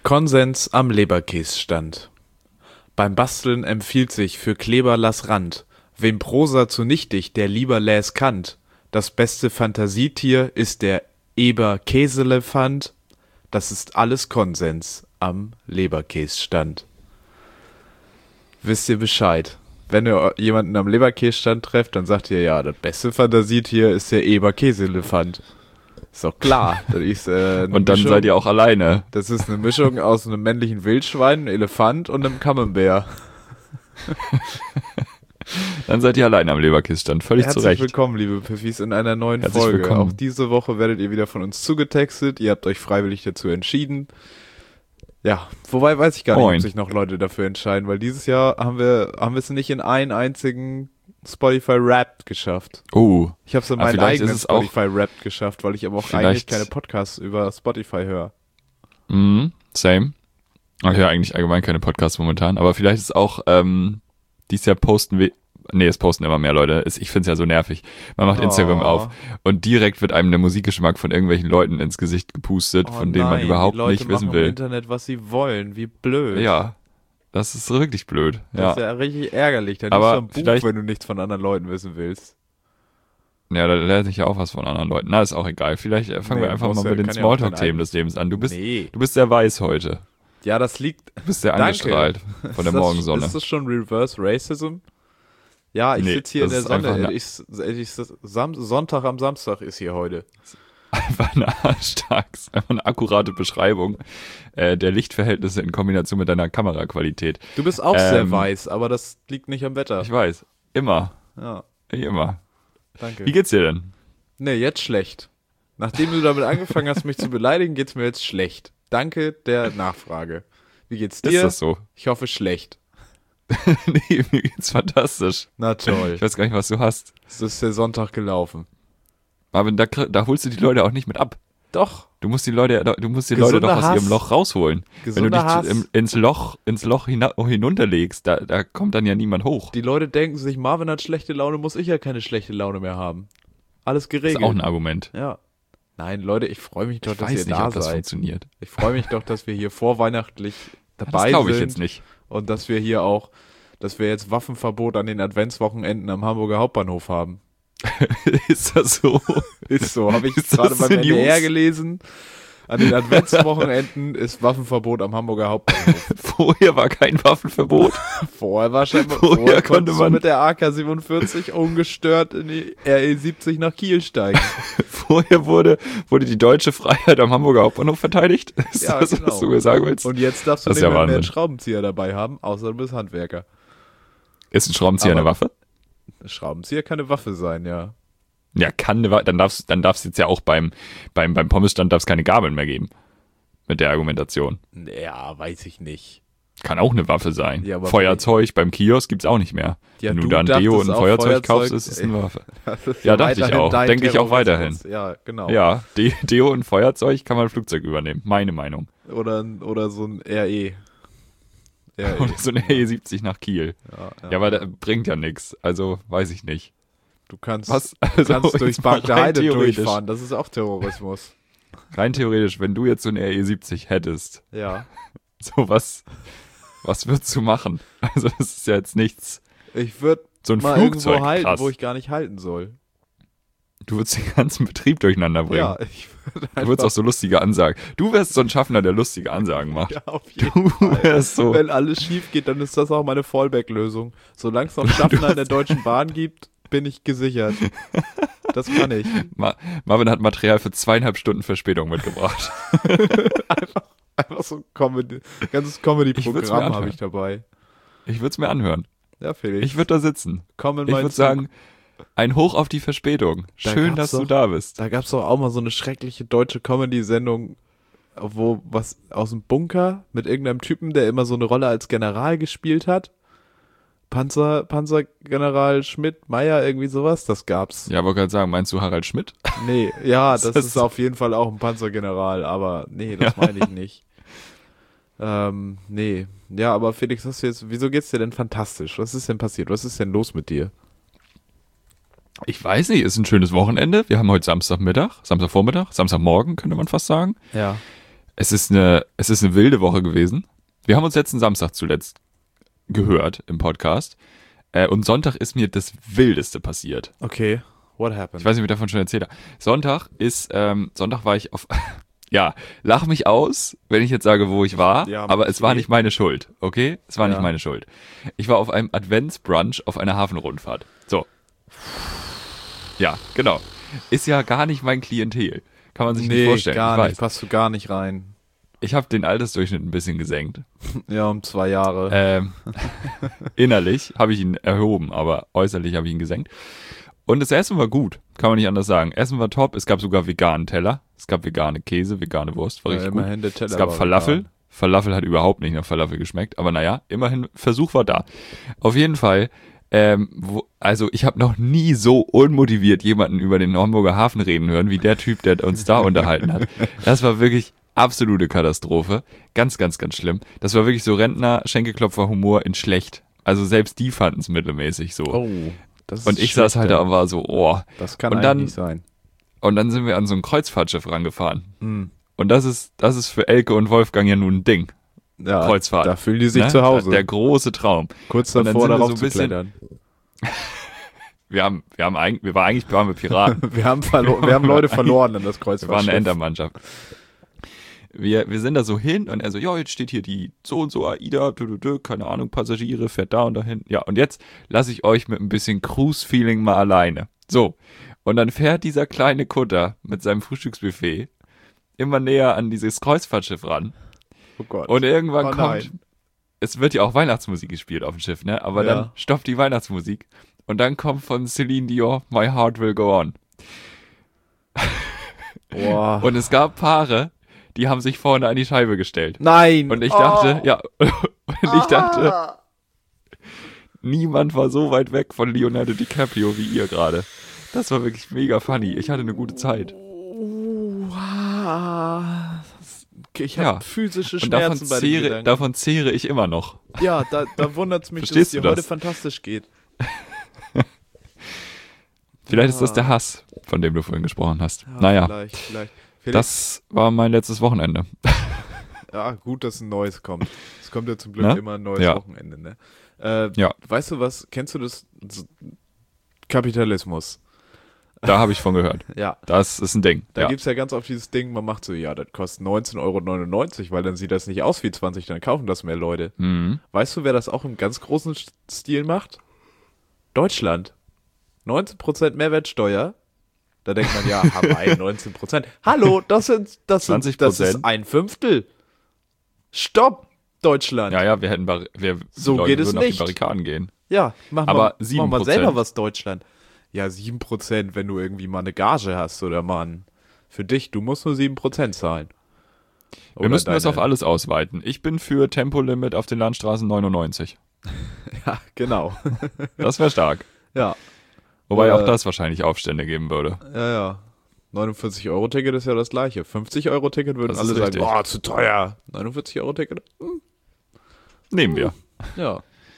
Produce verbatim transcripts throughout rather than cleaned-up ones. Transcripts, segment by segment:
Konsens am Leberkässtand. Beim Basteln empfiehlt sich für Kleber lass Rand. Wem Prosa zu nichtig, der lieber läs Kant. Das beste Fantasietier ist der Eber-Käselefant. Das ist alles Konsens am Leberkässtand. Wisst ihr Bescheid? Wenn ihr jemanden am Leberkässtand trefft, dann sagt ihr, ja, das beste Fantasietier ist der Eber-Käselefant. Ist doch klar. Das ist, äh, und dann Mischung, seid ihr auch alleine. Das ist eine Mischung aus einem männlichen Wildschwein, einem Elefant und einem Camembert. Dann seid ihr alleine am Leberkässtand, völlig Herzlich zu Recht. willkommen, liebe Piffis, in einer neuen Herzlich Folge. willkommen. Auch diese Woche werdet ihr wieder von uns zugetextet. Ihr habt euch freiwillig dazu entschieden. Ja, wobei weiß ich gar nicht, Moin. ob sich noch Leute dafür entscheiden, weil dieses Jahr haben wir haben wir es nicht in einen einzigen Spotify Wrapped geschafft. Oh, Ich habe es in Aber meinen vielleicht eigenen ist es auch- Spotify Wrapped geschafft, weil ich aber auch Vielleicht- eigentlich keine Podcasts über Spotify höre. mhm, same. Ich höre eigentlich allgemein keine Podcasts momentan, aber vielleicht ist auch ähm, dieses Jahr posten wir, nee, es posten immer mehr Leute. Es- Ich finde es ja so nervig. Man macht Oh. Instagram auf und direkt wird einem der Musikgeschmack von irgendwelchen Leuten ins Gesicht gepustet, Oh von denen man nein, überhaupt die Leute nicht wissen machen im will. Internet, was sie wollen. Wie blöd. Ja, das ist wirklich blöd. Das Ja, ist ja richtig ärgerlich. Dann Aber liest du ein Buch, vielleicht- wenn du nichts von anderen Leuten wissen willst. ja, da lernt sich ja auch was von anderen Leuten. Na, ist auch egal. Vielleicht äh, fangen Nee, wir einfach muss mal ja- mit den kann ja auch dein Smalltalk-Themen eigenes- des Lebens an. Du bist, Nee. du bist sehr weiß heute. Ja, das liegt. Du bist sehr Danke. angestrahlt von der Ist das- Morgensonne. Ist das schon Reverse Racism? Ja, ich Nee, sitze hier in das der ist einfach Sonne. eine- Ich, ich, Sam Sonntag am Samstag ist hier heute. Einfach eine Arschtags, einfach eine akkurate Beschreibung äh, der Lichtverhältnisse in Kombination mit deiner Kameraqualität. Du bist auch sehr Ähm, weiß, aber das liegt nicht am Wetter. Ich weiß, immer, Ja, immer. danke. Wie geht's dir denn? Nee, jetzt schlecht. Nachdem du damit angefangen hast, mich zu beleidigen, geht's mir jetzt schlecht. Danke der Nachfrage. Wie geht's dir? Ist das so? Ich hoffe schlecht. Nee, mir geht's fantastisch. Na toll. Ich weiß gar nicht, was du hast. Es ist der Sonntag gelaufen. Marvin, da, kr- da holst du die Leute auch nicht mit ab. Doch. Du musst die Leute, du musst die Gesunder Leute doch aus Hass. ihrem Loch rausholen. Wenn du Gesunder dich Hass. im, ins Loch, ins Loch hina- hinunterlegst, da, da kommt dann ja niemand hoch. Die Leute denken sich, Marvin hat schlechte Laune, muss ich ja keine schlechte Laune mehr haben. Alles Das geregelt. ist auch ein Argument. Ja. Nein, Leute, ich freue mich doch, Ich dass weiß ihr nicht, da ob das seid. funktioniert. Ich freue mich doch, dass wir hier vorweihnachtlich Das dabei glaube ich sind. jetzt nicht. Und dass wir hier auch, dass wir jetzt Waffenverbot an den Adventswochenenden am Hamburger Hauptbahnhof haben. Ist das so? Ist so, habe ich Ist gerade das beim eine N D R News? gelesen. An den Adventswochenenden ist Waffenverbot am Hamburger Hauptbahnhof. Vorher war kein Waffenverbot. Vorher war scheinbar, Vorher vorher, konnte konntest du man- mit der A K siebenundvierzig ungestört in die R E siebzig nach Kiel steigen. Vorher wurde, wurde die deutsche Freiheit am Hamburger Hauptbahnhof verteidigt. Ist Ja, das, genau. was du mir sagen willst? Und jetzt darfst du Das nicht ist ja mehr, mehr einen Wahnsinn. Schraubenzieher dabei haben, außer du bist Handwerker. Ist ein Schraubenzieher Aber- eine Waffe? Ein Schraubenzieher kann eine Waffe sein, ja. Ja, kann eine Waffe. Dann darf's, dann darf's jetzt ja auch beim, beim, beim Pommesstand darf's keine Gabeln mehr geben. Mit der Argumentation. Ja, weiß ich nicht. Kann auch eine Waffe sein. Ja, aber- Feuerzeug beim Kiosk gibt's auch nicht mehr. Ja, Wenn du, du da ein Deo dachtest und ein auch Feuerzeug, Feuerzeug- kaufst, ist es eine Waffe. Das ist Ja, dachte ich weiterhin auch. dein Denke ich auch Terrorismus. weiterhin. Ja, genau. Ja, De Deo und Feuerzeug kann man ein Flugzeug übernehmen. Meine Meinung. Oder, ein- oder so ein R E. R E. Oder so eine E siebzig nach Kiel. Ja, ja. Ja, aber das bringt ja nichts. Also, weiß ich nicht. Du kannst, Was? du Also, kannst durchs jetzt mal Park der rein Heide theoretisch. durchfahren. Das ist auch Terrorismus. Rein theoretisch, wenn du jetzt so eine R E siebzig hättest, Ja. so was, was würdest du machen? Also, das ist ja jetzt nichts. Ich würde So ein mal Flugzeug, irgendwo halten, krass. wo ich gar nicht halten soll. Du würdest den ganzen Betrieb durcheinander bringen. Ja, ich würde Du würdest auch so lustige Ansagen. Du wärst so ein Schaffner, der lustige Ansagen macht. Ja, auf jeden Du Fall. wärst so. Wenn alles schief geht, dann ist das auch meine Fallback-Lösung. Solange es noch Schaffner in der Deutschen Bahn gibt, bin ich gesichert. Das kann ich. Ma Marvin hat Material für zweieinhalb Stunden Verspätung mitgebracht. einfach, einfach so ein Comedy, ganzes Ich würd's mir Comedy-Programm anhören. habe ich dabei. Ich würde es mir anhören. Ja, Felix. Ich würde da sitzen. Komm in Ich meinen würde Zug. sagen, ein Hoch auf die Verspätung. Da Schön, gab's dass du doch- da bist. Da gab es doch auch mal so eine schreckliche deutsche Comedy-Sendung, wo was aus dem Bunker mit irgendeinem Typen, der immer so eine Rolle als General gespielt hat. Panzer, Panzergeneral Schmidt, Meier, irgendwie sowas, das gab's. Ja, wollte gerade sagen, meinst du Harald Schmidt? Nee, ja, das, Das- ist auf jeden Fall auch ein Panzergeneral, aber nee, das meine ich nicht. Ähm, nee. Ja, aber Felix, hast du jetzt, wieso geht's dir denn fantastisch? Was ist denn passiert? Was ist denn los mit dir? Ich weiß nicht, ist ein schönes Wochenende. Wir haben heute Samstagmittag, Samstagvormittag, Samstagmorgen, könnte man fast sagen. Ja. Es ist eine, es ist eine wilde Woche gewesen. Wir haben uns letzten Samstag zuletzt gehört im Podcast. Äh, und Sonntag ist mir das Wildeste passiert. Okay, what happened? Ich weiß nicht, ob ich davon schon erzählt habe. Sonntag ist, ähm, Sonntag war ich auf, ja, lach mich aus, wenn ich jetzt sage, wo ich war, Ja, aber es war okay. nicht meine Schuld, okay? Es war Ja. nicht meine Schuld. Ich war auf einem Adventsbrunch auf einer Hafenrundfahrt. So. Ja, genau. Ist ja gar nicht mein Klientel. Kann man sich nicht Nee, vorstellen. gar ich nicht, weiß. passt du gar nicht rein. Ich habe den Altersdurchschnitt ein bisschen gesenkt. Ja, um zwei Jahre. Ähm, innerlich habe ich ihn erhoben, aber äußerlich habe ich ihn gesenkt. Und das Essen war gut, kann man nicht anders sagen. Essen war top, es gab sogar veganen Teller. Es gab vegane Käse, vegane Wurst, war Ja, richtig gut. immerhin der Teller Es gab war Falafel. vegan. Falafel hat überhaupt nicht nach Falafel geschmeckt, aber naja, immerhin, Versuch war da. Auf jeden Fall, ähm, wo, also ich habe noch nie so unmotiviert jemanden über den Hamburger Hafen reden hören, wie der Typ, der uns da unterhalten hat. Das war wirklich absolute Katastrophe. Ganz, ganz, ganz schlimm. Das war wirklich so Rentner-Schenkelklopfer-Humor in schlecht. Also selbst die fanden es mittelmäßig so. Oh, das ist Und ich saß halt da schlecht, und war so, oh. Das kann und eigentlich dann- nicht sein. Und dann sind wir an so ein Kreuzfahrtschiff rangefahren. Hm. Und das ist, das ist für Elke und Wolfgang ja nun ein Ding. Ja, Kreuzfahrt. Da fühlen die sich Ne? zu Hause. Der große Traum. Kurz und dann davor, sind wir darauf so ein zu bisschen- klettern. Wir haben, wir haben eigentlich, wir waren eigentlich, waren wir Piraten. Wir haben, verlo- wir haben Leute verloren in das Wir waren Kreuzfahrtschiff. eine Entermannschaft. Wir, wir sind da so hin und er so, ja, jetzt steht hier die so und so AIDA, dü, dü, dü, keine Ahnung, Passagiere, fährt da und dahin. Ja, und jetzt lasse ich euch mit ein bisschen Cruise-Feeling mal alleine. So. Und dann fährt dieser kleine Kutter mit seinem Frühstücksbuffet immer näher an dieses Kreuzfahrtschiff ran. Oh Gott. Und irgendwann Oh kommt, nein. es wird ja auch Weihnachtsmusik gespielt auf dem Schiff, ne? Aber Ja. dann stoppt die Weihnachtsmusik und dann kommt von Celine Dion My Heart Will Go On. Boah. Und es gab Paare, die haben sich vorne an die Scheibe gestellt. Nein. Und ich dachte, Oh. ja, und ich dachte, niemand war so weit weg von Leonardo DiCaprio wie ihr gerade. Das war wirklich mega funny. Ich hatte eine gute Zeit. Wow. Ich habe Ja. physische Und davon Schmerzen bei dem zehre, Gedanken. davon zehre ich immer noch. Ja, da, da wundert es mich, dass es Verstehst dir du heute das? fantastisch geht. Vielleicht ist das der Hass, von dem du vorhin gesprochen hast. Ja, naja, Vielleicht, vielleicht. vielleicht das war mein letztes Wochenende. ja, gut, dass ein neues kommt. Es kommt ja zum Glück Ne? immer ein neues Ja. Wochenende, ne? Äh, Ja. Weißt du was? Kennst du das? S- Kapitalismus. Da habe ich von gehört. Ja. Das ist ein Ding. Da Ja. gibt's ja ganz oft dieses Ding, man macht so, ja, das kostet neunzehn Euro neunundneunzig, weil dann sieht das nicht aus wie zwanzig, dann kaufen das mehr Leute. Mhm. Weißt du, wer das auch im ganz großen St- Stil macht? Deutschland. neunzehn Prozent Mehrwertsteuer. Da denkt man, ja, Hawaii, neunzehn Prozent. Hallo, das sind, das sind, zwanzig das Prozent. ist ein Fünftel. Stopp, Deutschland. Ja, ja, wir hätten Bar wir So Leute geht es würden auf die nicht. Barrikaden gehen. Ja, mach Aber mal, sieben mach mal Prozent. selber was, Deutschland. Ja, sieben Prozent, wenn du irgendwie mal eine Gage hast oder mal ein, für dich, du musst nur sieben Prozent zahlen. Wir Oder müssten das deine- auf alles ausweiten. Ich bin für Tempolimit auf den Landstraßen neunundneunzig. Ja, genau. Das wäre stark. ja, Wobei Oder- auch das wahrscheinlich Aufstände geben würde. ja, ja. neunundvierzig Euro Ticket ist ja das gleiche. fünfzig Euro Ticket würden Das alle ist sagen, richtig. boah, zu teuer. neunundvierzig Euro Ticket? Hm, Nehmen wir. ja.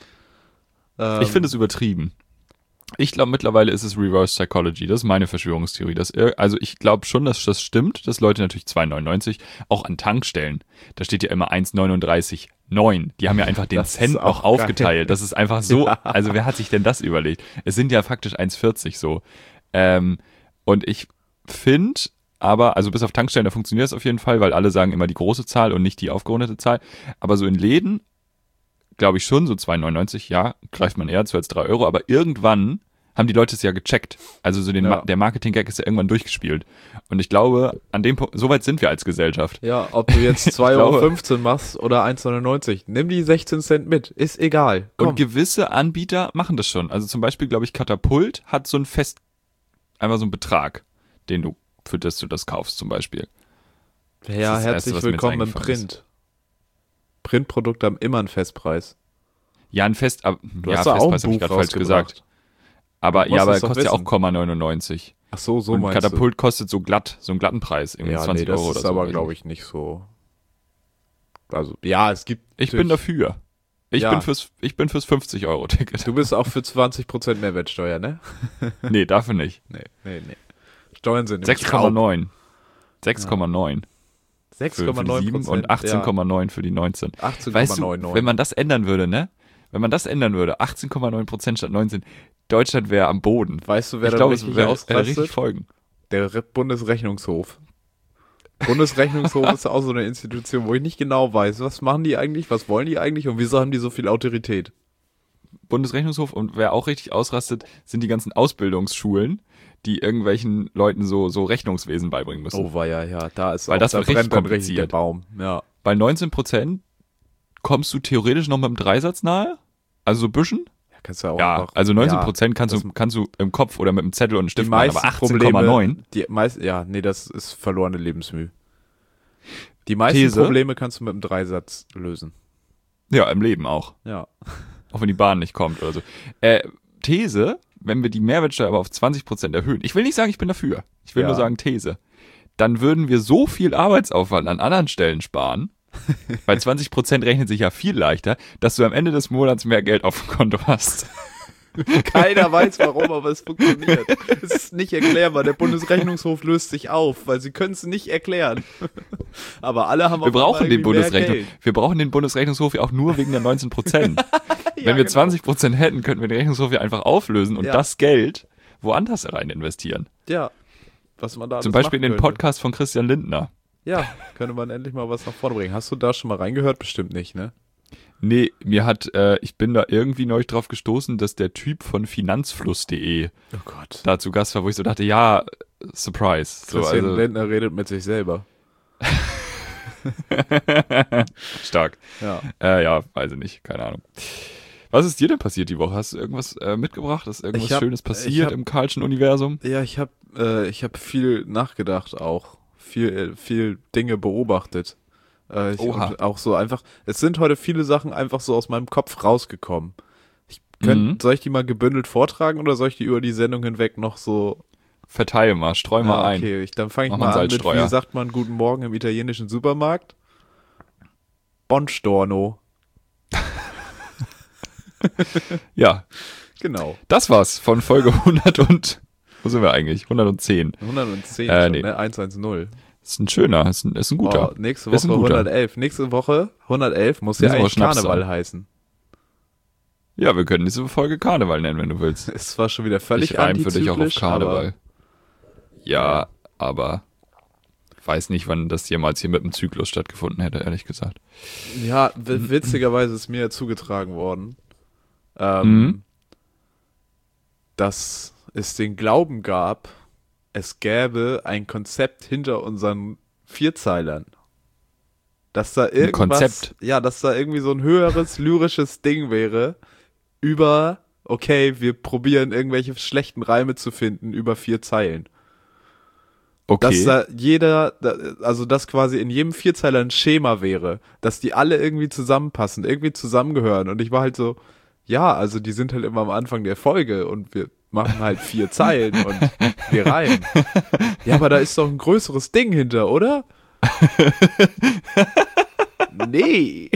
Ähm, Ich finde es übertrieben. Ich glaube, mittlerweile ist es Reverse Psychology. Das ist meine Verschwörungstheorie. Dass, ir- also ich glaube schon, dass das stimmt, dass Leute natürlich zwei neunundneunzig auch an Tankstellen, da steht ja immer eins neununddreißig neun. Die haben ja einfach den Das ist Cent auch noch aufgeteilt. Das ist einfach so, Ja. also wer hat sich denn das überlegt? Es sind ja faktisch eins vierzig so. Ähm, und ich finde aber, also bis auf Tankstellen, da funktioniert es auf jeden Fall, weil alle sagen immer die große Zahl und nicht die aufgerundete Zahl. Aber so in Läden, glaube ich schon, so zwei neunundneunzig, ja, greift man eher zu als drei Euro, aber irgendwann haben die Leute es ja gecheckt. Also so den Ja. Ma- der Marketing-Gag ist ja irgendwann durchgespielt. Und ich glaube, an dem Punkt, so weit sind wir als Gesellschaft. Ja, ob du jetzt zwei Ich Euro glaube- fünfzehn machst oder eins neunundneunzig, nimm die sechzehn Cent mit, ist egal. Komm. Und gewisse Anbieter machen das schon. Also zum Beispiel, glaube ich, Katapult hat so ein Fest, einfach so einen Betrag, den du, für das du das kaufst zum Beispiel. ja, das ist das herzlich Erste, was mir jetzt willkommen im eingefallen ist. Print. Printprodukte haben immer einen Festpreis. Ja, ein Fest, ab, Du ja, hast da auch ein Festpreis habe ich Buch gerade falsch rausgebracht. gesagt. Aber, Du ja, musst aber es er doch kostet ja auch wissen. Komma neunundneunzig. Ach so, so Und meinst Katapult kostet so glatt, so einen glatten Preis, du. irgendwie Ja, nee, zwanzig das Euro oder ist so. aber, weiß glaube ich, nicht so. Also, ja, es gibt. Ich bin natürlich- dafür. Ich, Ja. bin fürs, ich bin fürs fünfzig Euro Ticket. Du bist auch für zwanzig Prozent Mehrwertsteuer, ne? Nee, dafür nicht. Nee, nee, nee. Steuern sind nämlich sechs Komma neun. sechs Komma neun. sechs für, Komma für die neun sieben Prozent. und achtzehn Komma neun für die neunzehn. achtzehn Komma Weißt du, neunundneunzig. wenn man das ändern würde, ne? Wenn man das ändern würde, achtzehn Komma neun Prozent statt neunzehn, Deutschland wäre am Boden. Weißt du, wer ich da glaube, richtig es wäre ausrastet? richtig folgen. Der Re- Bundesrechnungshof. Bundesrechnungshof ist auch so eine Institution, wo ich nicht genau weiß, was machen die eigentlich, was wollen die eigentlich und wieso haben die so viel Autorität? Bundesrechnungshof und wer auch richtig ausrastet, sind die ganzen Ausbildungsschulen, die irgendwelchen Leuten so, so Rechnungswesen beibringen müssen. Oh, war ja, ja, da ist Weil auch, das da wird richtig brennt dann richtig der kompliziert. Baum. Ja. Bei neunzehn Prozent kommst du theoretisch noch mit dem Dreisatz nahe, also so ein bisschen. Ja, kannst du auch Ja, einfach, also neunzehn Prozent ja, kannst, das, du, kannst du im Kopf oder mit dem Zettel und einem die Stift machen, meisten aber achtzehn Komma neun. Probleme, die meist, ja, nee, das ist verlorene Lebensmühe. Die meisten These. Probleme kannst du mit einem Dreisatz lösen. Ja, im Leben auch. Ja. Auch wenn die Bahn nicht kommt oder so. Äh, These, wenn wir die Mehrwertsteuer aber auf zwanzig Prozent erhöhen, ich will nicht sagen, ich bin dafür, ich will Ja. nur sagen These, dann würden wir so viel Arbeitsaufwand an anderen Stellen sparen, weil zwanzig Prozent rechnet sich ja viel leichter, dass du am Ende des Monats mehr Geld auf dem Konto hast. Keiner weiß warum, aber es funktioniert. Es ist nicht erklärbar. Der Bundesrechnungshof löst sich auf, weil sie können es nicht erklären. Aber alle haben Wir auf brauchen einmal den irgendwie mehr Bundesrechnungshof. Geld. Wir brauchen den Bundesrechnungshof ja auch nur wegen der neunzehn Prozent. Ja, Wenn wir genau. zwanzig Prozent hätten, könnten wir den Rechnungshof ja einfach auflösen und Ja. das Geld woanders rein investieren. Ja, was man da Zum alles Beispiel in machen den könnte. Podcast von Christian Lindner. Ja, könnte man endlich mal was nach vorne bringen. Hast du da schon mal reingehört? Bestimmt nicht, ne? Nee, mir hat, äh, ich bin da irgendwie neulich drauf gestoßen, dass der Typ von finanzfluss punkt de Oh Gott. da zu Gast war, wo ich so dachte, ja, Surprise. So, Christian also, Lindner redet mit sich selber. stark. Ja. Äh, ja, weiß ich nicht, keine Ahnung. Was ist dir denn passiert die Woche? Hast du irgendwas äh, mitgebracht? Ist irgendwas Ich hab- Schönes ich passiert hab- im Karlschen Universum? Ja, ich habe äh, ich hab viel nachgedacht auch. Viel, viel Dinge beobachtet. Äh, ich, Oha. und auch so einfach, es sind heute viele Sachen einfach so aus meinem Kopf rausgekommen. Ich könnt, Mhm. Soll ich die mal gebündelt vortragen oder soll ich die über die Sendung hinweg noch so... Verteil mal, streu mal Ah, ein. okay, ich, dann fange ich Mach mal mal einen an mit, Salzstreuer. wie sagt man Guten Morgen im italienischen Supermarkt? Bonstorno. Ja, Genau. das war's von Folge hundert und, wo sind wir eigentlich? hundertzehn. hundertzehn Äh, schon, nee. ne? hundertzehn. Ist ein schöner, ist ein, ist ein guter. Oh, nächste Ist ein Woche guter. hundertelf. Nächste Woche hundertelf muss ja Nächste Woche eigentlich Schnaps Karneval sein. heißen. Ja, wir können diese Folge Karneval nennen, wenn du willst. Ist zwar schon wieder völlig Ich reim für dich auch auf antizyklisch, Karneval. aber Ja, aber weiß nicht, wann das jemals hier mit dem Zyklus stattgefunden hätte, ehrlich gesagt. Ja, w- witzigerweise ist mir zugetragen worden, ähm, Mhm. dass es den Glauben gab, es gäbe ein Konzept hinter unseren Vierzeilern. Dass da irgendwas, Konzept? ja, dass da irgendwie so ein höheres lyrisches Ding wäre über, okay, wir probieren irgendwelche schlechten Reime zu finden über vier Zeilen. Dass Okay. da jeder, da- also dass quasi in jedem Vierzeiler ein Schema wäre, dass die alle irgendwie zusammenpassen, irgendwie zusammengehören. Und ich war halt so, ja, also die sind halt immer am Anfang der Folge und wir machen halt vier Zeilen und wir reimen. Ja, aber da ist doch ein größeres Ding hinter, oder? Nee.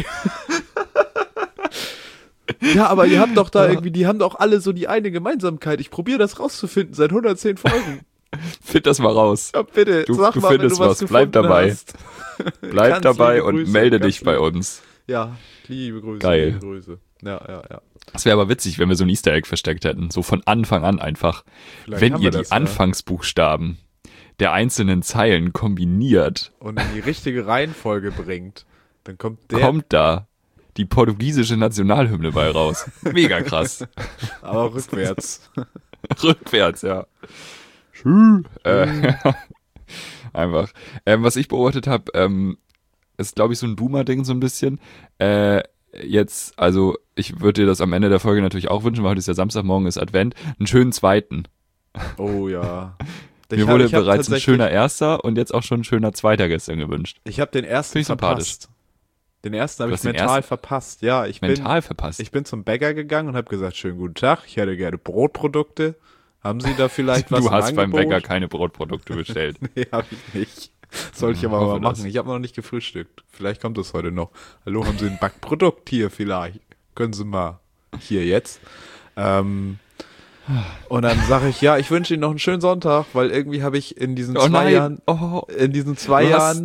Ja, aber ihr habt doch da irgendwie, die haben doch alle so die eine Gemeinsamkeit. Ich probiere das rauszufinden seit hundertzehn Folgen. Find das mal raus. Ja, bitte, Du- sag du mal, wenn findest du was was. gefunden Bleib dabei. hast. Bleib Ganz dabei liebe und Grüße, melde ganz dich bei liebe- uns. Ja, liebe Grüße. Geil. Liebe Grüße. Ja, ja, ja. Das wäre aber witzig, wenn wir so ein Easter Egg versteckt hätten. So von Anfang an einfach. Vielleicht Wenn haben ihr wir die das, ja. Anfangsbuchstaben der einzelnen Zeilen kombiniert, Und in die richtige Reihenfolge bringt, dann kommt der, kommt da die portugiesische Nationalhymne bei raus. Mega krass. aber rückwärts. Rückwärts, ja. Schü. Äh, einfach. Ähm, was ich beobachtet habe, ähm, ist, glaube ich, so ein Boomer-Ding so ein bisschen. Äh, jetzt, also ich würde dir das am Ende der Folge natürlich auch wünschen, weil heute ist ja Samstagmorgen, ist Advent. Einen schönen zweiten. Oh ja. Mir hab- wurde hab bereits ein tatsächlich- schöner erster und jetzt auch schon ein schöner zweiter gestern gewünscht. Ich habe den ersten Finde ich sympathisch. verpasst. Den ersten habe Du ich hast den mental ersten- verpasst. Ja, ich bin, Mental verpasst. ich bin zum Bäcker gegangen und habe gesagt, schönen guten Tag, ich hätte gerne Brotprodukte. Haben Sie da vielleicht was du im hast beim Angebot? Bäcker keine Brotprodukte bestellt. Nee, habe ich nicht. Soll ich Ja, aber hoffe mal das. machen. Ich habe noch nicht gefrühstückt. Vielleicht kommt es heute noch. Hallo, haben Sie ein Backprodukt hier vielleicht? Können Sie mal hier jetzt. Ähm, und dann sage ich, ja, ich wünsche Ihnen noch einen schönen Sonntag, weil irgendwie habe ich in diesen Oh zwei nein. Jahren, Oh. in diesen zwei Du hast- Jahren sp-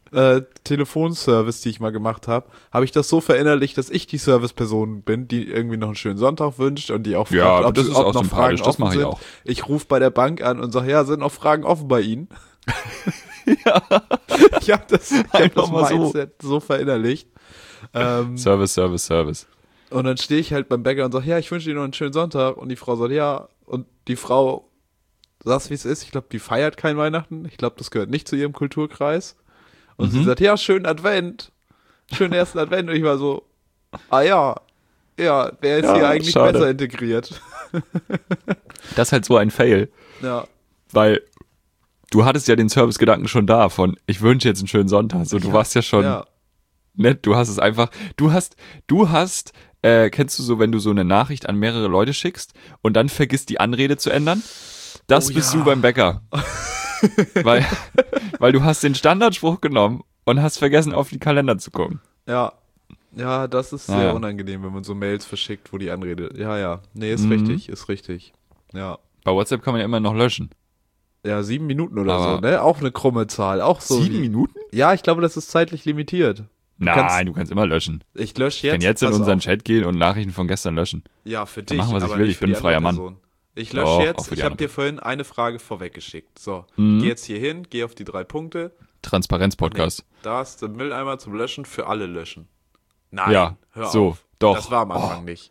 äh, Telefonservice, die ich mal gemacht habe, habe ich das so verinnerlicht, dass ich die Serviceperson bin, die irgendwie noch einen schönen Sonntag wünscht und die auch Ja, fragt, aber ob, das sie- ist ob auch noch Fragen sympathisch, das offen mache ich sind. auch. Ich rufe bei der Bank an und sage, ja, sind noch Fragen offen bei Ihnen? Ja. Ich habe das, ich hab Einfach das mal so. Mindset so, verinnerlicht. Ähm, Service, Service, Service. Und dann stehe ich halt beim Bäcker und sage, ja, ich wünsche Ihnen noch einen schönen Sonntag. Und die Frau sagt, ja. Und die Frau, sag's wie es ist, ich glaube, die feiert kein Weihnachten. Ich glaube, das gehört nicht zu ihrem Kulturkreis. Und Mhm. sie sagt, ja, schönen Advent. Schönen ersten Advent. Und ich war so, ah ja, ja, wer ist Ja, hier eigentlich schade. besser integriert? Das ist halt so ein Fail, Ja, weil du hattest ja den Servicegedanken schon da von, ich wünsche jetzt einen schönen Sonntag. So, du warst ja schon ja, nett, du hast es einfach, du hast, du hast, äh, kennst du so, wenn du so eine Nachricht an mehrere Leute schickst und dann vergisst die Anrede zu ändern? Das Oh bist ja. du beim Bäcker. weil, weil du hast den Standardspruch genommen und hast vergessen, auf die Kalender zu gucken. ja. Ja, das ist Ah, sehr ja. unangenehm, wenn man so Mails verschickt, wo die Anrede, ja, ja. Nee, ist Mhm. richtig, ist richtig. Ja. Bei WhatsApp kann man ja immer noch löschen. Ja, sieben Minuten oder Aber- so, ne? Auch eine krumme Zahl. Auch so. Sieben wie- Minuten? Ja, ich glaube, das ist zeitlich limitiert. Nein, kannst- du kannst immer löschen. Ich lösche Ich jetzt. kann jetzt in pass unseren auf. Chat gehen und Nachrichten von gestern löschen. Ja, für Dann dich. machen, was ich aber will. nicht Ich für bin die ein freier andere Mann. Person. Ich lösche Doch, auch jetzt. für die Ich habe andere. dir vorhin eine Frage vorweggeschickt. So, Mhm. geh jetzt hier hin, geh auf die drei Punkte. Transparenz-Podcast. Da ist der Mülleimer zum Löschen für alle löschen. Nein, Ja, hör so, auf. doch. Das war am Anfang nicht.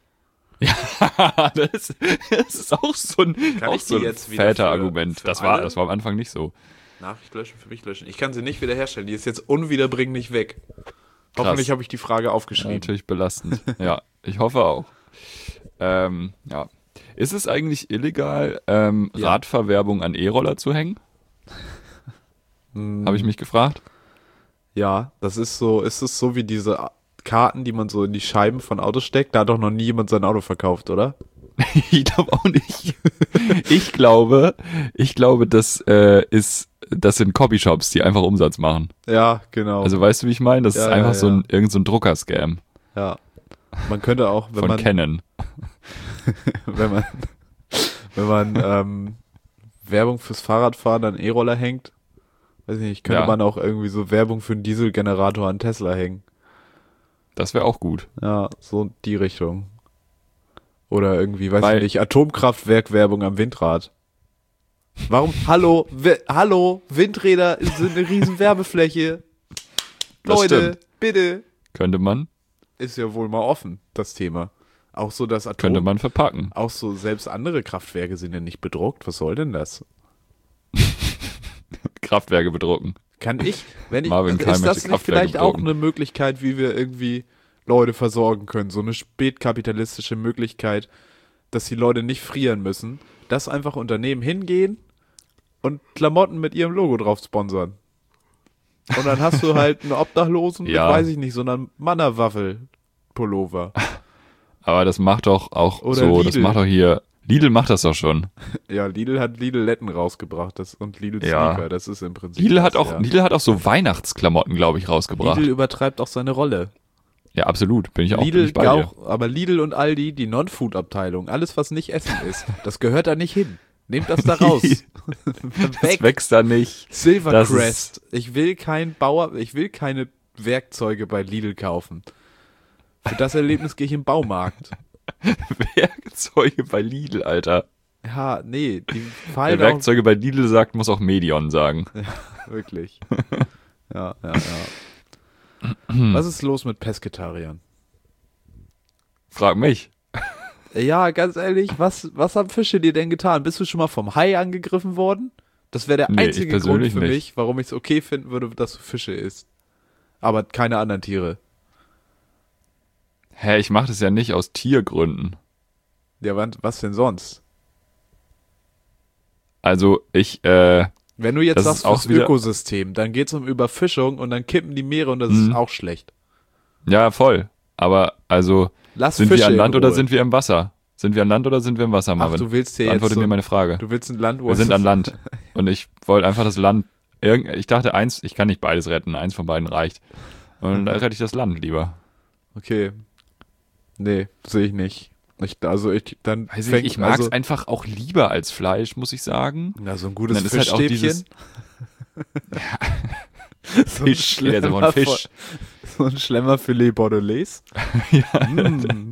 das, das ist auch so ein, Kann auch ich die so ein jetzt wieder Väterargument. für- für Das war, alle? das war am Anfang nicht so. Nachricht löschen, für mich löschen. Ich kann sie nicht wiederherstellen. Die ist jetzt unwiederbringlich weg. Hoffentlich habe ich die Frage Ja, aufgeschrieben. natürlich belastend. Ja, ich hoffe auch. Ähm, ja. Ist es eigentlich illegal, ähm, Ja. Radfahrwerbung an E-Roller zu hängen? Hm. Habe ich mich gefragt. Ja, das ist so, ist es so wie diese Karten, die man so in die Scheiben von Autos steckt? Da hat doch noch nie jemand sein Auto verkauft, oder? Ich glaube auch nicht. Ich glaube, ich glaube, das äh, ist, das sind Copyshops, die einfach Umsatz machen. Ja, genau. Also weißt du, wie ich meine? Das Ja, ist ja, einfach so ja. ein irgend so ein Drucker-Scam ja. Man könnte auch, wenn von man, Canon. wenn man, wenn man ähm, Werbung fürs Fahrradfahren an E-Roller hängt, weiß ich nicht, könnte Ja. man auch irgendwie so Werbung für einen Dieselgenerator an Tesla hängen. Das wäre auch gut. Ja, so die Richtung. Oder irgendwie, weiß Weil- ich nicht, Atomkraftwerk-Werbung am Windrad. Warum? Hallo, wi- hallo, Windräder sind eine riesen Werbefläche. Das Leute, stimmt. bitte. Könnte man, Ist ja wohl mal offen, das Thema. Auch so das Atom. könnte man verpacken. Auch so, selbst andere Kraftwerke sind ja nicht bedruckt. Was soll denn das? Kraftwerke bedrucken. Kann ich, wenn ich, Marvin Keim ist das möchte nicht Kraftwerke vielleicht auch bedrucken. eine Möglichkeit, wie wir irgendwie Leute versorgen können? So eine spätkapitalistische Möglichkeit, dass die Leute nicht frieren müssen, dass einfach Unternehmen hingehen und Klamotten mit ihrem Logo drauf sponsern. Und dann hast du halt einen Obdachlosen Ja. mit, weiß ich nicht, so einer Mannerwaffel-Pullover. Aber das macht doch auch Oder so, das Lidl. macht doch hier, Lidl macht das doch schon. Ja, Lidl hat Lidl-Letten rausgebracht das, und Lidl Ja. Sneaker, das ist im Prinzip Lidl das, hat auch, ja. Lidl hat auch so Weihnachtsklamotten, glaube ich, rausgebracht. Lidl übertreibt auch seine Rolle. Ja, absolut, bin ich auch, bin Lidl ich bei dir. auch, aber Lidl und Aldi, die Non-Food-Abteilung, alles was nicht Essen ist, das gehört da nicht hin. Nehmt das da raus. Das Weg. wächst da nicht. Das Silvercrest. Ich will kein Bauer, ich will keine Werkzeuge bei Lidl kaufen. Für das Erlebnis gehe ich im Baumarkt. Werkzeuge bei Lidl, Alter. Ja, nee, die Wer fallen auch, Werkzeuge bei Lidl sagt, muss auch Medion sagen. wirklich. Ja, ja, ja. Was ist los mit Pesketariern? Frag mich. Ja, ganz ehrlich, was, was haben Fische dir denn getan? Bist du schon mal vom Hai angegriffen worden? Das wäre der Nee, ich einzige Grund persönlich für nicht. mich, warum ich es okay finden würde, dass du Fische isst. Aber keine anderen Tiere. Hä, ich mache das ja nicht aus Tiergründen. Ja, wann- was denn sonst? Also ich, äh, Wenn du jetzt Das sagst ist auch fürs wieder- Ökosystem, dann geht's um Überfischung und dann kippen die Meere und das Mhm. ist auch schlecht. ja, voll. Aber also, Lass sind Fische wir an in Land oder Ruhe. sind wir im Wasser? Sind wir an Land oder sind wir im Wasser, Ach, Marvin? du willst hier jetzt Beantworte so, mir meine Frage. du willst ein Land, wo Wir es sind an Land. Und ich wollte einfach das Land, irgend, ich dachte eins, ich kann nicht beides retten, eins von beiden reicht. Und da rette ich das Land lieber. Okay. Nee, sehe ich nicht. Ich, also ich, dann Weiß ich, fängt- ich mag es also, einfach auch lieber als Fleisch, muss ich sagen. na, so ein Und gutes dann ist halt auch Fischstäbchen. dieses- So ein Fisch, der ist aber ein Fisch. So ein Schlemmerfilet Bordelaise. Ja. Mm.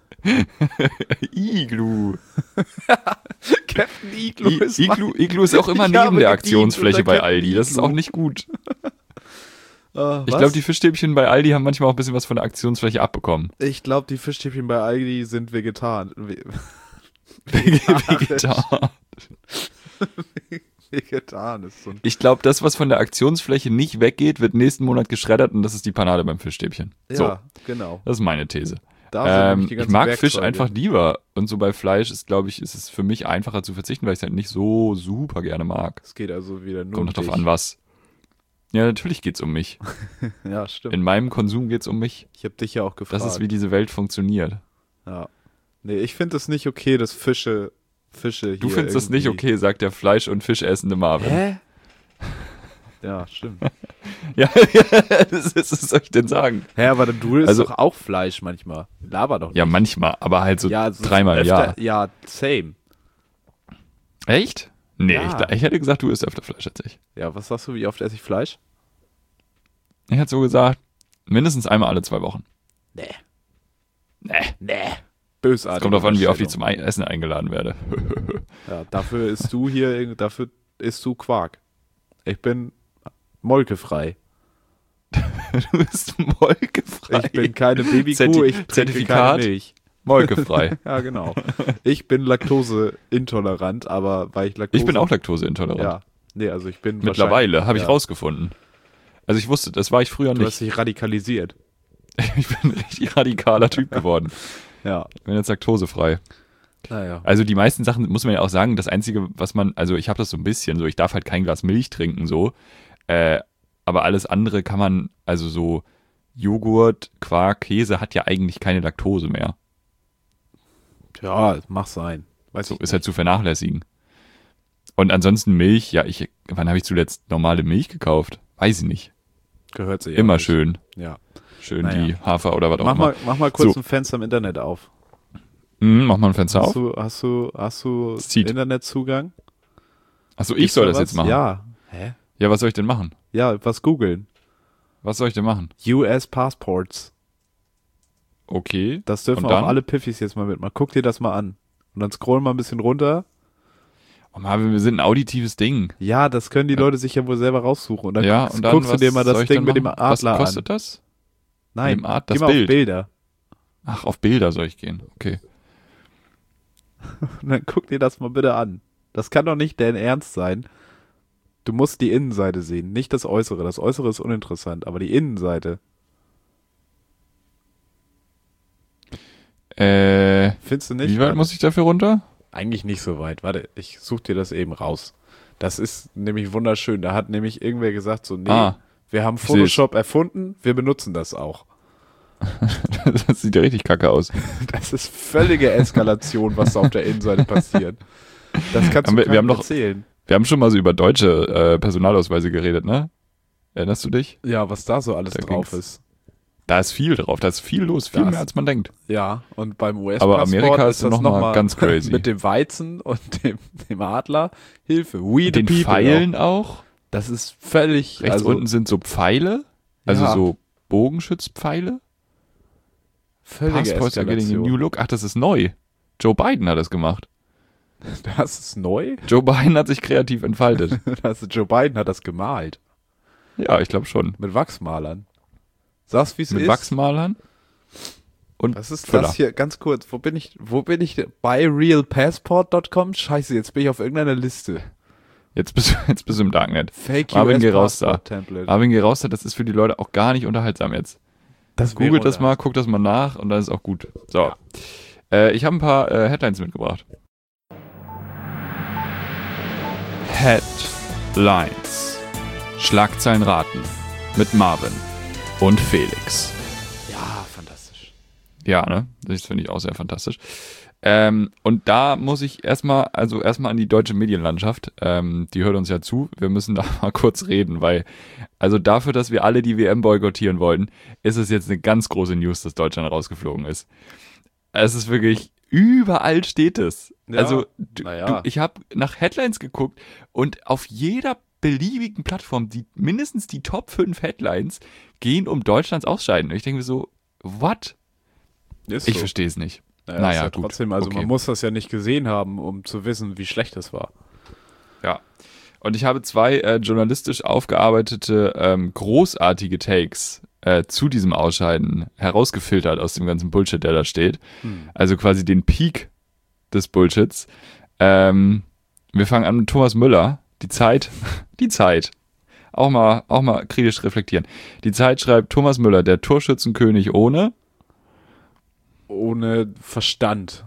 Iglu. Captain Iglu I- ist Iglu, Iglu ist auch immer Ich neben habe der gedient Aktionsfläche unter bei Captain Aldi. Das ist Iglu. auch nicht gut. Uh, Ich glaube, die Fischstäbchen bei Aldi haben manchmal auch ein bisschen was von der Aktionsfläche abbekommen. Ich glaube, die Fischstäbchen bei Aldi sind vegetan. Ve- Vegetan. Vegetan ist so ein. Ich glaube, das, was von der Aktionsfläche nicht weggeht, wird nächsten Monat geschreddert und das ist die Panade beim Fischstäbchen. So, Ja, genau. das ist meine These. Da sind Ähm, nämlich die ich ganzen mag Werkzeuge. Fisch einfach lieber. Und so bei Fleisch ist, glaube ich, ist es für mich einfacher zu verzichten, weil ich es halt nicht so super gerne mag. Es geht also wieder nur Kommt um noch drauf dich. an, was. Ja, natürlich geht's um mich. Ja, stimmt. In meinem Konsum geht's um mich. Ich habe dich ja auch gefragt. Das ist, wie diese Welt funktioniert. Ja. Nee, ich finde es nicht okay, dass Fische, Fische hier Du findest das nicht irgendwie- okay, sagt der Fleisch- und Fischessende Marvin. Hä? Ja, stimmt. Ja, das ist, was soll ich denn sagen? Hä, aber du isst Also- doch auch Fleisch manchmal. Laber doch nicht. Ja, manchmal, aber halt so Ja, also dreimal im Jahr. öfter- Ja, same. Echt? Nee, Ja. ich, ich hätte gesagt, du isst öfter Fleisch als ich. Ja, was sagst du, wie oft esse ich Fleisch? Ich hätte so gesagt, mindestens einmal alle zwei Wochen. Nee. Nee. Nee. Bösartig. Es kommt darauf an, wie oft ich zum Ein- Essen eingeladen werde. Ja, dafür isst du hier, irg- dafür isst du Quark. Ich bin molkefrei. Du bist molkefrei. Ich bin keine Babykuh, Zerti- ich trinke Zertifikat? keine Milch. molkefrei. Ja, genau. Ich bin laktoseintolerant, aber weil ich Laktose... Ich bin auch laktoseintolerant. Ja. Nee, also ich bin Mittlerweile, habe ich ja. rausgefunden. Also ich wusste, das war ich früher Du nicht. hast dich radikalisiert. Ich bin ein richtig radikaler Typ geworden. Ja. Ich bin jetzt laktosefrei. Naja. Also die meisten Sachen, muss man ja auch sagen, das Einzige, was man, also ich habe das so ein bisschen so, ich darf halt kein Glas Milch trinken so, äh, aber alles andere kann man, also so Joghurt, Quark, Käse hat ja eigentlich keine Laktose mehr. Ja, mach sein. Weiß So ich ist halt zu vernachlässigen. Und ansonsten Milch, ja, ich, wann habe ich zuletzt normale Milch gekauft? Weiß ich nicht. Gehört sie ja Immer nicht. schön. Ja. Schön Naja. die Hafer oder was auch Mach immer. mal, mach mal kurz So. ein Fenster im Internet auf. Mhm, mach mal ein Fenster Hast auf. du, hast du, hast du Es zieht. Internetzugang? Achso, ich Gibt's soll da das was? jetzt machen. Ja. Hä? Ja, was soll ich denn machen? Ja, was googeln. Was soll ich denn machen? U S Passports. Okay. Das dürfen Und auch dann? alle Piffis jetzt mal mitmachen. Guck dir das mal an. Und dann scrollen mal ein bisschen runter. Oh Marvin, wir sind ein auditives Ding. Ja, das können die Ja. Leute sich ja wohl selber raussuchen. Und dann, ja, guckst, und dann guckst du was dir mal soll das ich Ding denn mit dem machen? Adler Was kostet an. das? Nein, dem Ad- geh das mal Bild? auf Bilder. Ach, auf Bilder soll ich gehen. Okay. Und dann guck dir das mal bitte an. Das kann doch nicht dein Ernst sein. Du musst die Innenseite sehen, nicht das Äußere. Das Äußere ist uninteressant, aber die Innenseite. Äh, Findest du nicht? wie weit Warte. muss ich dafür runter? Eigentlich nicht so weit. Warte, ich such dir das eben raus. Das ist nämlich wunderschön. Da hat nämlich irgendwer gesagt so, nee, Ah, wir haben ich Photoshop erfunden, wir benutzen das auch. das sieht ja richtig kacke aus. Das ist völlige Eskalation, was da auf der Innenseite passiert. Das kannst Haben du wir- wir keinem haben doch- erzählen. Wir haben schon mal so über deutsche äh, Personalausweise geredet, ne? Erinnerst du dich? Ja, was da so alles Da drauf ging's. ist. Da ist viel drauf, da ist viel los, viel Da mehr ist- als man denkt. Ja, und beim U Aber S-Passport Amerika ist ist das noch mal nochmal ganz crazy. mit dem Weizen und dem, dem Adler Hilfe. We the Den people. Pfeilen auch. Das ist völlig... Rechts also, unten sind so Pfeile, also Ja. so Bogenschützpfeile. völlige Passports are getting a Eskalation. new look. Ach, das ist neu. Joe Biden hat das gemacht. Das ist neu? Joe Biden hat sich kreativ entfaltet. Also Joe Biden hat das gemalt. Ja, ich glaube schon. Mit Wachsmalern. Sag's, wie es Mit ist. Wachsmalern und Was ist Füller. das hier? Ganz kurz, wo bin ich, wo bin ich? Bei real passport dot com? Scheiße, jetzt bin ich auf irgendeiner Liste. Jetzt bist, du- jetzt bist du im Darknet. Fake Marvin, U S geh raus da. Passport Template. Marvin, geh raus, das ist für die Leute auch gar nicht unterhaltsam jetzt. Das wäre Googelt das unter- mal, guckt das mal nach und dann ist auch gut. So. Ja. Äh, ich habe ein paar äh, Headlines mitgebracht. Headlines. Schlagzeilen raten. Mit Marvin und Felix. Ja, fantastisch. Ja, ne? Das finde ich auch sehr fantastisch. Ähm, und da muss ich erstmal, also erstmal an die deutsche Medienlandschaft, ähm, die hört uns ja zu, wir müssen da mal kurz reden, weil, also dafür, dass wir alle die W M boykottieren wollten, ist es jetzt eine ganz große News, dass Deutschland rausgeflogen ist. Es ist wirklich, überall steht es. Ja, also, du, na ja. du, ich habe nach Headlines geguckt und auf jeder beliebigen Plattformen, die mindestens die Top fünf Headlines gehen um Deutschlands Ausscheiden. Und ich denke mir so, what? Ist Ich so. verstehe es nicht. Naja, naja, ist ja gut. trotzdem, also Okay. man muss das ja nicht gesehen haben, um zu wissen, wie schlecht es war. Ja. Und ich habe zwei äh, journalistisch aufgearbeitete, ähm, großartige Takes äh, zu diesem Ausscheiden herausgefiltert aus dem ganzen Bullshit, der da steht. Hm. Also quasi den Peak des Bullshits. Ähm, wir fangen an mit Thomas Müller. Die Zeit, die Zeit. Auch mal, auch mal kritisch reflektieren. Die Zeit schreibt Thomas Müller, der Torschützenkönig ohne. Ohne Verstand.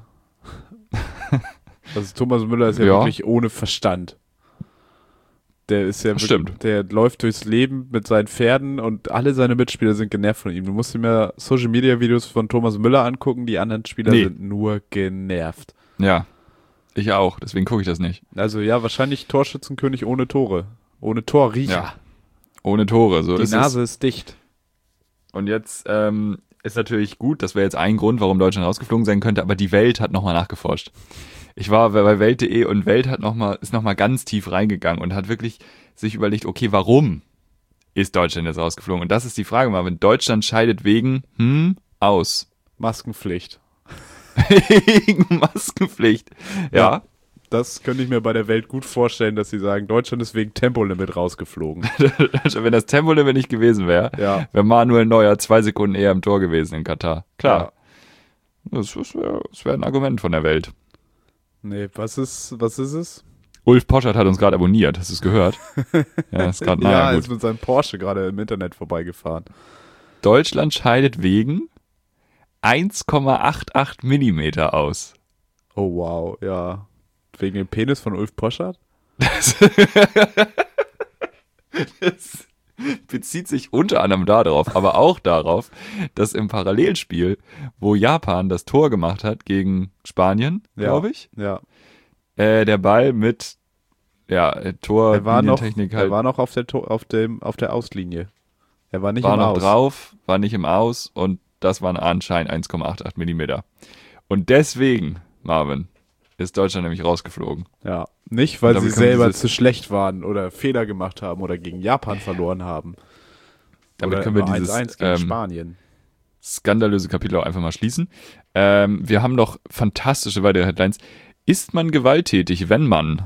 Also Thomas Müller ist ja, Ja. wirklich ohne Verstand. Der ist ja wirklich, Stimmt. der läuft durchs Leben mit seinen Pferden und alle seine Mitspieler sind genervt von ihm. Du musst dir mal Social Media Videos von Thomas Müller angucken, die anderen Spieler Nee. sind nur genervt. Ja, ich auch. Deswegen gucke ich das nicht. Also ja, wahrscheinlich Torschützenkönig ohne Tore. Ohne Torriecher. Ja. Ohne Tore. So Die ist Nase es. ist dicht. Und jetzt ähm, ist natürlich gut, das wäre jetzt ein Grund, warum Deutschland rausgeflogen sein könnte, aber die Welt hat nochmal nachgeforscht. Ich war bei Welt punkt de und Welt hat noch mal, ist nochmal ganz tief reingegangen und hat wirklich sich überlegt, okay, warum ist Deutschland jetzt rausgeflogen? Und das ist die Frage, Marvin. Deutschland scheidet wegen, hm, aus. Maskenpflicht. Wegen Maskenpflicht. Ja. Ja. Das könnte ich mir bei der Welt gut vorstellen, dass sie sagen, Deutschland ist wegen Tempolimit rausgeflogen. Wenn das Tempolimit nicht gewesen wäre, Ja. wäre Manuel Neuer zwei Sekunden eher im Tor gewesen in Katar. Klar. Das, das wäre das wär ein Argument von der Welt. Nee, was ist, was ist es? Ulf Poschert hat uns gerade abonniert. Hast du es gehört? Ja, ist gerade, naja, ja, gut. ist mit seinem Porsche gerade im Internet vorbeigefahren. Deutschland scheidet wegen eins Komma achtundachtzig Millimeter aus. Oh wow, ja. Wegen dem Penis von Ulf Poschert? Das, das bezieht sich unter anderem darauf, aber auch darauf, dass im Parallelspiel, wo Japan das Tor gemacht hat gegen Spanien, Ja. glaube ich, Ja. äh, der Ball mit ja, Tor, Er war noch, Linientechnik er halt, war noch auf der, To- auf dem, auf der Auslinie. Er war nicht war im noch Aus. drauf, war nicht im Aus und das waren anscheinend eins Komma achtundachtzig Millimeter. Und deswegen, Marvin, ist Deutschland nämlich rausgeflogen. Ja. Nicht, weil Und sie damit können wir selber dieses- zu schlecht waren oder Fehler gemacht haben oder gegen Japan verloren haben. Damit oder können wir immer dieses eins eins gegen ähm, Spanien. skandalöse Kapitel auch einfach mal schließen. Ähm, wir haben noch fantastische weitere Headlines. Ist man gewalttätig, wenn man...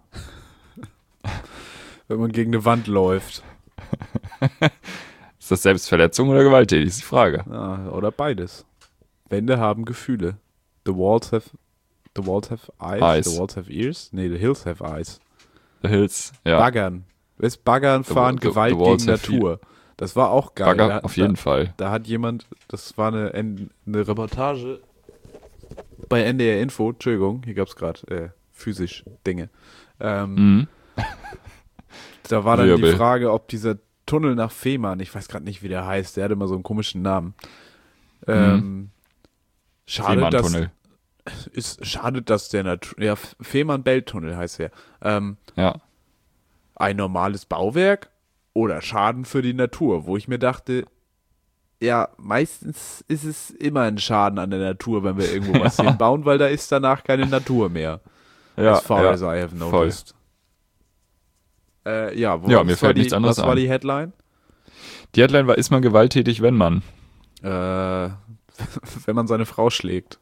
Wenn man gegen eine Wand läuft. Ist das Selbstverletzung oder gewalttätig, ist die Frage. Ja, oder beides. Wände haben Gefühle. The walls have The walls have eyes. Eyes. The walls have ears. Nee, the hills have eyes. The Hills, ja. Baggern. Ist Baggern fahren, the- the Gewalt walls gegen have Natur. Das war auch geil. Bagger, da, auf jeden da, Fall. Da hat jemand, das war eine, eine Reportage bei N D R Info, Entschuldigung, hier gab es gerade äh, physisch Dinge. Ähm, Mhm. Da war dann Wirbel. die Frage, ob dieser Tunnel nach Fehmarn, ich weiß gerade nicht, wie der heißt, der hat immer so einen komischen Namen. Ähm, schade, dass, Fehmarntunnel. ist, schade, dass der Natur, ja, Fehmarn-Belt-Tunnel heißt der. Ähm, Ja. ein normales Bauwerk oder Schaden für die Natur, wo ich mir dachte, ja, meistens ist es immer ein Schaden an der Natur, wenn wir irgendwo was hinbauen, weil da ist danach keine Natur mehr. Ja, as far ja, as I have voll. noticed. Äh, ja, wo, Ja, was mir war fällt die, nichts anderes Was war ein. die Headline? Die Headline war, ist man gewalttätig, wenn man? Äh, wenn man seine Frau schlägt.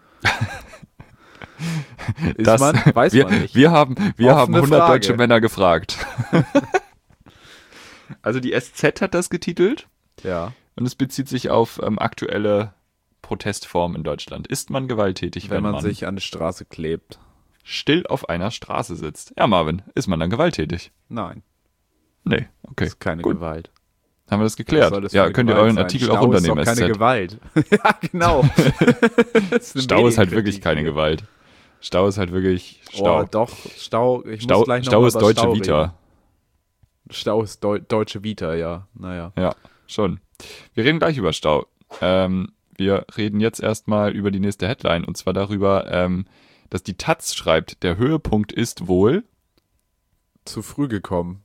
Ist Das- man? Weiß wir, man nicht. Wir haben, wir haben Offene hundert Frage. deutsche Männer gefragt. Also die S Z hat das getitelt Ja, und es bezieht sich auf ähm, aktuelle Protestformen in Deutschland. Ist man gewalttätig, wenn wenn, man, man sich an die Straße klebt. still auf einer Straße sitzt? Ja, Marvin, ist man dann gewalttätig? Nein, Nee, okay. das ist keine Gut. Gewalt. Haben wir das Was geklärt? soll das für Ja, eine könnt ihr Gewalt euren sein? Artikel Stau auch runternehmen, ist doch keine S Z. Gewalt. Ja, genau. Das eine Stau ist halt wirklich Medienkritik keine hier. Gewalt. Stau ist halt wirklich Stau. Oh, doch, Stau. Ich Stau, muss gleich noch Stau mal ist über deutsche Stau Vita. Reden. Stau ist Deu deutsche Vita, ja. Naja. Ja, schon. Wir reden gleich über Stau. Ähm, wir reden jetzt erstmal über die nächste Headline und zwar darüber, ähm, dass die Taz schreibt, der Höhepunkt ist wohl. Zu früh gekommen.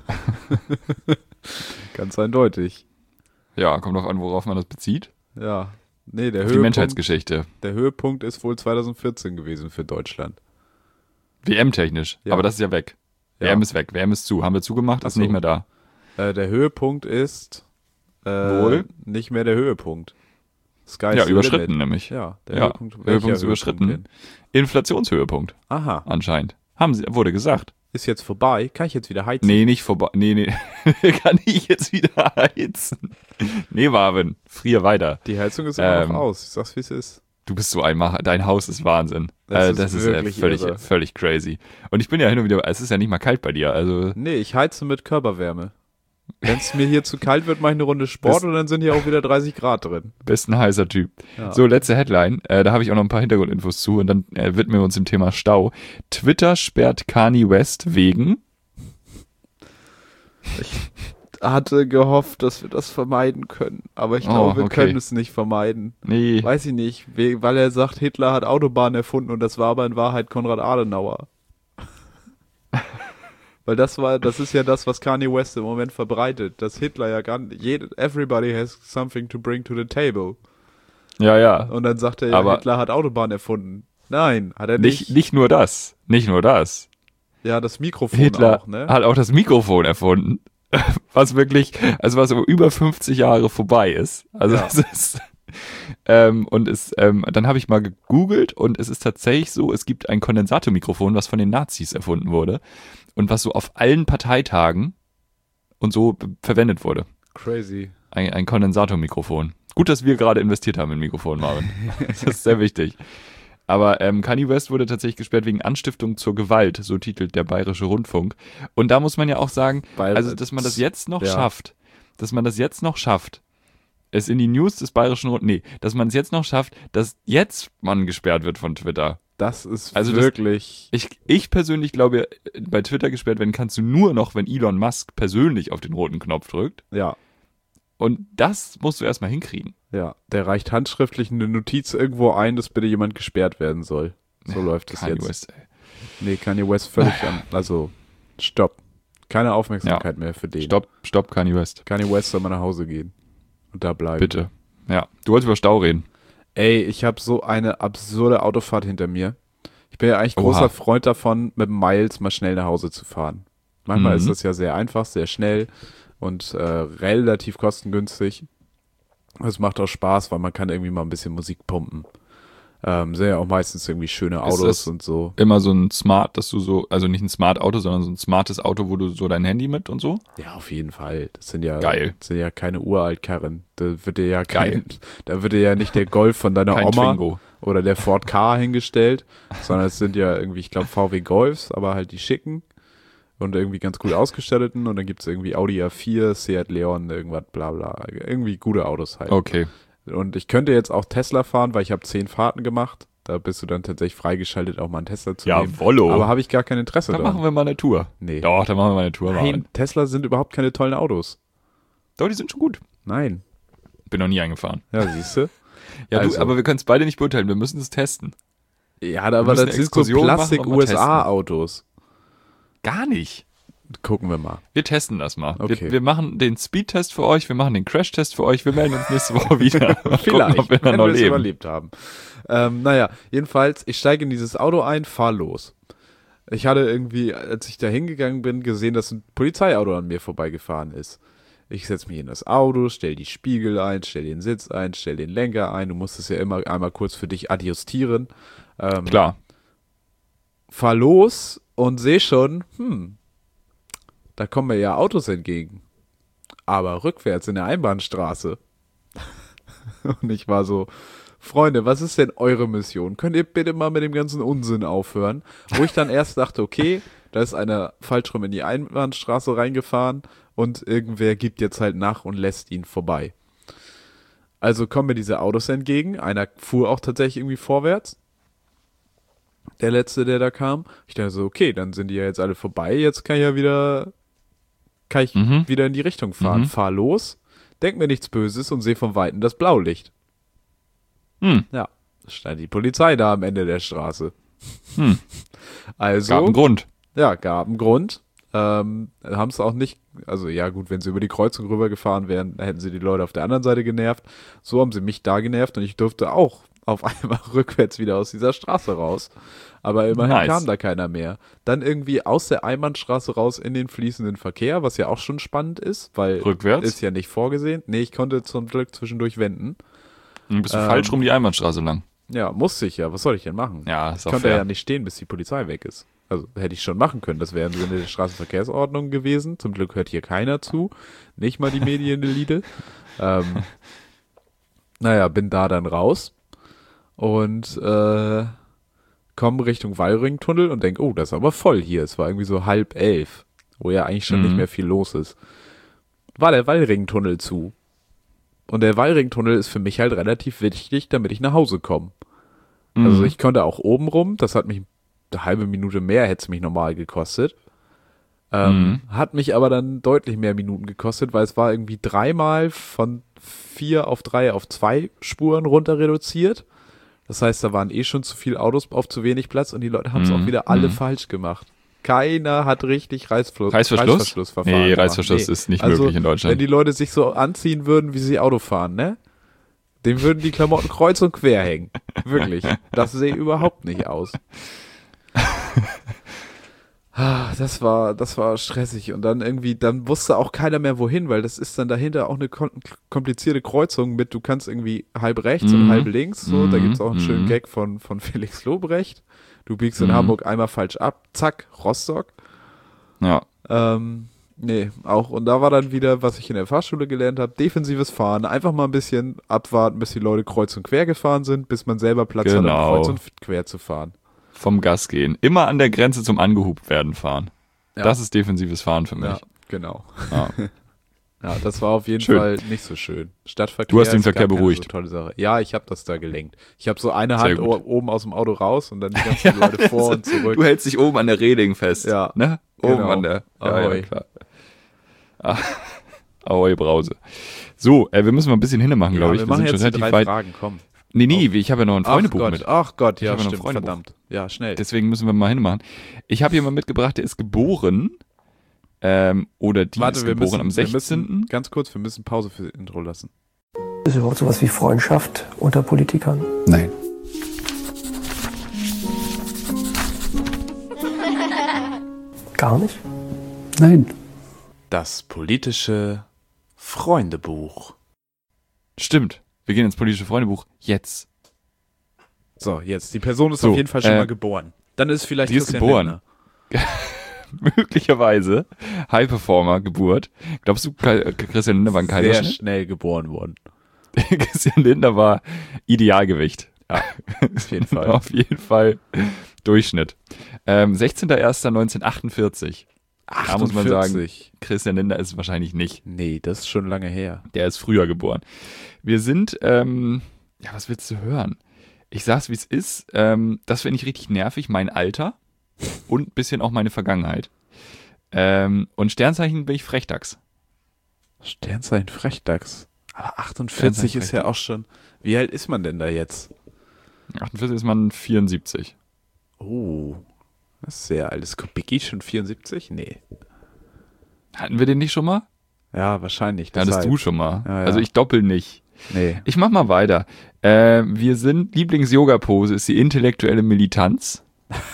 Ganz eindeutig. Ja, kommt drauf an, worauf man das bezieht. Ja. Nee, der Auf die Höhepunkt, Menschheitsgeschichte. der Höhepunkt ist wohl zwanzig vierzehn gewesen für Deutschland. W M-technisch. Ja. Aber das ist ja weg. W M ist weg, W M ist zu. Haben wir zugemacht, ist so. nicht mehr da. Äh, der Höhepunkt ist äh, Wohl? nicht mehr der Höhepunkt. Sky Ja, überschritten nämlich. Ja, der ja, Höhepunkt, Höhepunkt ist überschritten. Denn? Inflationshöhepunkt. Aha. Anscheinend. Haben sie, wurde gesagt. Ist jetzt vorbei? Kann ich jetzt wieder heizen? Nee, nicht vorbei. Nee, nee. Kann ich jetzt wieder heizen? Nee, Marvin. Frier weiter. Die Heizung ist immer Ähm, noch aus. Ich sag's, wie es ist. Du bist so ein Macher. Dein Haus ist Wahnsinn. Das äh, ist das ist äh, wirklich völlig, irre. völlig crazy. Und ich bin ja hin und wieder, es ist ja nicht mal kalt bei dir. Also Nee, ich heize mit Körperwärme. Wenn es mir hier zu kalt wird, mache ich eine Runde Sport Bist- und dann sind hier auch wieder dreißig Grad drin. bist ein heißer Typ. Ja. So, letzte Headline. Äh, da habe ich auch noch ein paar Hintergrundinfos zu und dann äh, widmen wir uns dem Thema Stau. Twitter sperrt Kanye West wegen. Hatte gehofft, dass wir das vermeiden können. Aber ich Oh, glaube, wir okay. können es nicht vermeiden. Nee. Weiß ich nicht, we- weil er sagt, Hitler hat Autobahnen erfunden und das war aber in Wahrheit Konrad Adenauer. Weil das war, das ist ja das, was Kanye West im Moment verbreitet, dass Hitler ja gar nicht, jede, everybody has something to bring to the table. Ja, ja. Und dann sagt er, ja, Aber- Hitler hat Autobahnen erfunden. Nein, hat er nicht. Nicht, nicht nur das. Nicht nur das. Ja, das Mikrofon Hitler auch, ne? hat auch das Mikrofon erfunden. Was wirklich, also was über über fünfzig Jahre vorbei ist. Also Ja. es ist, ähm, und es, ähm, dann habe ich mal gegoogelt und es ist tatsächlich so, es gibt ein Kondensatormikrofon, was von den Nazis erfunden wurde und was so auf allen Parteitagen und so b- verwendet wurde. Crazy. Ein, ein Kondensatormikrofon. Gut, dass wir gerade investiert haben in Mikrofon, Marvin. Das ist sehr wichtig. Aber ähm, Kanye West wurde tatsächlich gesperrt wegen Anstiftung zur Gewalt, so titelt der Bayerische Rundfunk. Und da muss man ja auch sagen, Weil, also dass man das jetzt noch ja. schafft, dass man das jetzt noch schafft, es in die News des Bayerischen Rundfunks, nee, dass man es jetzt noch schafft, dass jetzt man gesperrt wird von Twitter. Das ist Also das- wirklich. Ich, ich persönlich glaube, bei Twitter gesperrt werden kannst du nur noch, wenn Elon Musk persönlich auf den roten Knopf drückt. ja, Und das musst du erstmal hinkriegen. ja. Der reicht handschriftlich eine Notiz irgendwo ein, dass bitte jemand gesperrt werden soll. So läuft es Kanye jetzt. West, ey. Nee, Kanye West völlig an. Also, stopp. Keine Aufmerksamkeit mehr für den. Stopp, stopp, Kanye West. Kanye West soll mal nach Hause gehen. Und da bleiben. Bitte. Ja, du wolltest über Stau reden. Ey, ich habe so eine absurde Autofahrt hinter mir. Ich bin ja eigentlich Oha. großer Freund davon, mit Miles mal schnell nach Hause zu fahren. Manchmal Mhm. ist das ja sehr einfach, sehr schnell und äh, relativ kostengünstig. Es macht auch Spaß, weil man kann irgendwie mal ein bisschen Musik pumpen. Ähm, sind ja auch meistens irgendwie schöne Ist Autos das- und so. Immer so ein Smart, dass du so, also nicht ein Smart-Auto, sondern so ein smartes Auto, wo du so dein Handy mit und so. Ja, auf jeden Fall. Das sind ja, Geil. Das sind ja keine Uraltkarren. Da wird dir ja Geil. kein, da wird dir ja nicht der Golf von deiner Kein Oma Twingo. oder der Ford Ka hingestellt, sondern es sind ja irgendwie, ich glaube, V W Golfs, aber halt die schicken und irgendwie ganz gut ausgestatteten und dann gibt's irgendwie Audi A vier, Seat Leon, irgendwas, bla bla. Irgendwie gute Autos halt. Okay. Und ich könnte jetzt auch Tesla fahren, weil ich habe zehn Fahrten gemacht. Da bist du dann tatsächlich freigeschaltet, auch mal einen Tesla zu nehmen. Jawollo. Aber habe ich gar kein Interesse Dann daran. machen wir mal eine Tour. Nee. Doch, dann machen wir mal eine Tour. Nein, Marvin. Tesla sind überhaupt keine tollen Autos. Doch, die sind schon gut. Nein. Bin noch nie eingefahren. Ja, siehst du? Ja, Also. du, aber wir können es beide nicht beurteilen. Wir müssen es testen. Ja, aber müssen das eine sind so Exkursion machen und mal Plastik-U S A-Autos. Gar nicht. Gucken wir mal. Wir testen das mal. Okay. Wir, wir machen den Speedtest für euch, wir machen den Crashtest für euch, wir melden uns nächste Woche wieder. Mal Vielleicht, gucken, ob wir dann wenn noch wir es leben. überlebt haben. Ähm, naja, jedenfalls, ich steige in dieses Auto ein, fahr los. Ich hatte irgendwie, als ich da hingegangen bin, gesehen, dass ein Polizeiauto an mir vorbeigefahren ist. Ich setze mich in das Auto, stell die Spiegel ein, stell den Sitz ein, stell den Lenker ein. Du musst es ja immer einmal kurz für dich adjustieren. Ähm, Klar. Fahr los und sehe schon, hm, da kommen mir ja Autos entgegen. Aber rückwärts in der Einbahnstraße. Und ich war so, Freunde, was ist denn eure Mission? Könnt ihr bitte mal mit dem ganzen Unsinn aufhören? Wo ich dann erst dachte, okay, da ist einer falsch rum in die Einbahnstraße reingefahren und irgendwer gibt jetzt halt nach und lässt ihn vorbei. Also kommen mir diese Autos entgegen. Einer fuhr auch tatsächlich irgendwie vorwärts. Der letzte, der da kam. Ich dachte so, okay, dann sind die ja jetzt alle vorbei. Jetzt kann ich ja wieder, kann ich Mhm. wieder in die Richtung fahren. Mhm. Fahr los, denk mir nichts Böses und sehe von Weitem das Blaulicht. Hm. Ja, stand die Polizei da am Ende der Straße. Hm. Also, Gab einen Grund. ja, gab einen Grund. Ähm, haben es auch nicht, also ja gut, wenn sie über die Kreuzung rübergefahren wären, hätten sie die Leute auf der anderen Seite genervt. So haben sie mich da genervt und ich durfte auch auf einmal rückwärts wieder aus dieser Straße raus. Aber immerhin Nice. kam da keiner mehr. Dann irgendwie aus der Einbahnstraße raus in den fließenden Verkehr, was ja auch schon spannend ist, weil Rückwärts? ist ja nicht vorgesehen. Nee, ich konnte zum Glück zwischendurch wenden. Dann bist du Ähm, falsch rum die Einbahnstraße lang. Ja, musste ich ja. Was soll ich denn machen? Ja, ist Ich auch konnte fair. ja nicht stehen, bis die Polizei weg ist. Also hätte ich schon machen können. Das wäre im Sinne der Straßenverkehrsordnung gewesen. Zum Glück hört hier keiner zu. Nicht mal die Medienelite. ähm, naja, bin da dann raus und äh, komme Richtung Wallringtunnel und denke, oh, das ist aber voll hier. Es war irgendwie so halb elf, wo ja eigentlich schon Mhm. nicht mehr viel los ist. War der Wallringtunnel zu. Und der Wallringtunnel ist für mich halt relativ wichtig, damit ich nach Hause komme. Also Mhm. ich konnte auch oben rum, das hat mich eine halbe Minute mehr, hätte es mich normal gekostet. Ähm, Mhm. Hat mich aber dann deutlich mehr Minuten gekostet, weil es war irgendwie dreimal von vier auf drei auf zwei Spuren runter reduziert. Das heißt, da waren eh schon zu viele Autos auf zu wenig Platz und die Leute haben es Mhm. auch wieder alle Mhm. falsch gemacht. Keiner hat richtig Reißfl- Reißverschluss? Reißverschlussverfahren Nee, gemacht. Reißverschluss ist nicht Also, möglich in Deutschland. Wenn die Leute sich so anziehen würden, wie sie Auto fahren, ne? Dem würden die Klamotten kreuz und quer hängen. Wirklich. Das sehe überhaupt nicht aus. Ah, Das war, das war stressig und dann irgendwie, dann wusste auch keiner mehr wohin, weil das ist dann dahinter auch eine kom- komplizierte Kreuzung mit, du kannst irgendwie halb rechts Mhm. und halb links, so, da Mhm. gibt's auch einen schönen Mhm. Gag von, von Felix Lobrecht. Du biegst in Mhm. Hamburg einmal falsch ab, zack, Rostock. Ja. Ähm, nee, auch, und da war dann wieder, was ich in der Fahrschule gelernt habe, defensives Fahren, einfach mal ein bisschen abwarten, bis die Leute kreuz und quer gefahren sind, bis man selber Platz hat, um Genau. kreuz und quer zu fahren. Vom Gas gehen. Immer an der Grenze zum angehupt werden fahren. Ja. Das ist defensives Fahren für mich. Ja, genau. Ja. Ja, das war auf jeden Schön. Fall nicht so schön. Stadtverkehr Du hast den ist gar Verkehr keine beruhigt. So tolle Sache. Ja, ich habe das da gelenkt. Ich habe so eine Sehr Hand gut. o- oben aus dem Auto raus und dann die ganzen Leute vor und zurück. Du hältst dich oben an der Reding fest. Ja, Ne? Oben genau. an der. Ja, Ahoi. ja, klar. Ah, Ahoi, Brause. So, äh, wir müssen mal ein bisschen hinmachen, glaube ich. wir machen sind jetzt schon die relativ drei weit. Fragen, komm. Nee, nee, ich habe ja noch ein Ach Freundebuch Gott, mit. ach Gott, ja, Ich habe noch ein stimmt, Freundebuch. verdammt. Ja, schnell. Deswegen müssen wir mal hinmachen. Ich habe jemanden mitgebracht, der ist geboren. Ähm, oder die Warte, ist wir geboren müssen, am wir sechzehnten müssen, ganz kurz, wir müssen Pause für das Intro lassen. Ist überhaupt sowas wie Freundschaft unter Politikern? Nein. Gar nicht? Nein. Das politische Freundebuch. Stimmt. Wir gehen ins politische Freundebuch jetzt. So, jetzt, die Person ist So, auf jeden Fall schon äh, mal geboren. Dann ist vielleicht die ist Christian geboren. Lindner. Möglicherweise. High Performer, Geburt. Glaubst du, Kai- Christian Lindner war ein Sehr Kaiserschnitt? schnell geboren worden. Christian Lindner war Idealgewicht. Ja, auf jeden Fall. Auf jeden Fall Durchschnitt. Ähm, sechzehnter erster neunzehnhundertachtundvierzig. Da muss man sagen, achtundvierzig. Christian Lindner ist es wahrscheinlich nicht. Nee, das ist schon lange her. Der ist früher geboren. Wir sind, ähm, ja, was willst du hören? Ich sag's, wie es ist. Ähm, das finde ich richtig nervig, mein Alter und ein bisschen auch meine Vergangenheit. Ähm, und Sternzeichen bin ich Frechdachs. Sternzeichen Frechdachs. Aber achtundvierzig Sternzeichen ist ja auch schon. Wie alt ist man denn da jetzt? achtundvierzig ist man vierundsiebzig. Oh, das ist sehr alt. Ist Kubicki schon vierundsiebzig? Nee. Hatten wir den nicht schon mal? Ja, wahrscheinlich. Hattest deshalb. du schon mal. Ja, ja. Also ich doppel nicht. Nee. Ich mach mal weiter. Äh, wir sind, Lieblings-Yoga-Pose ist die intellektuelle Militanz.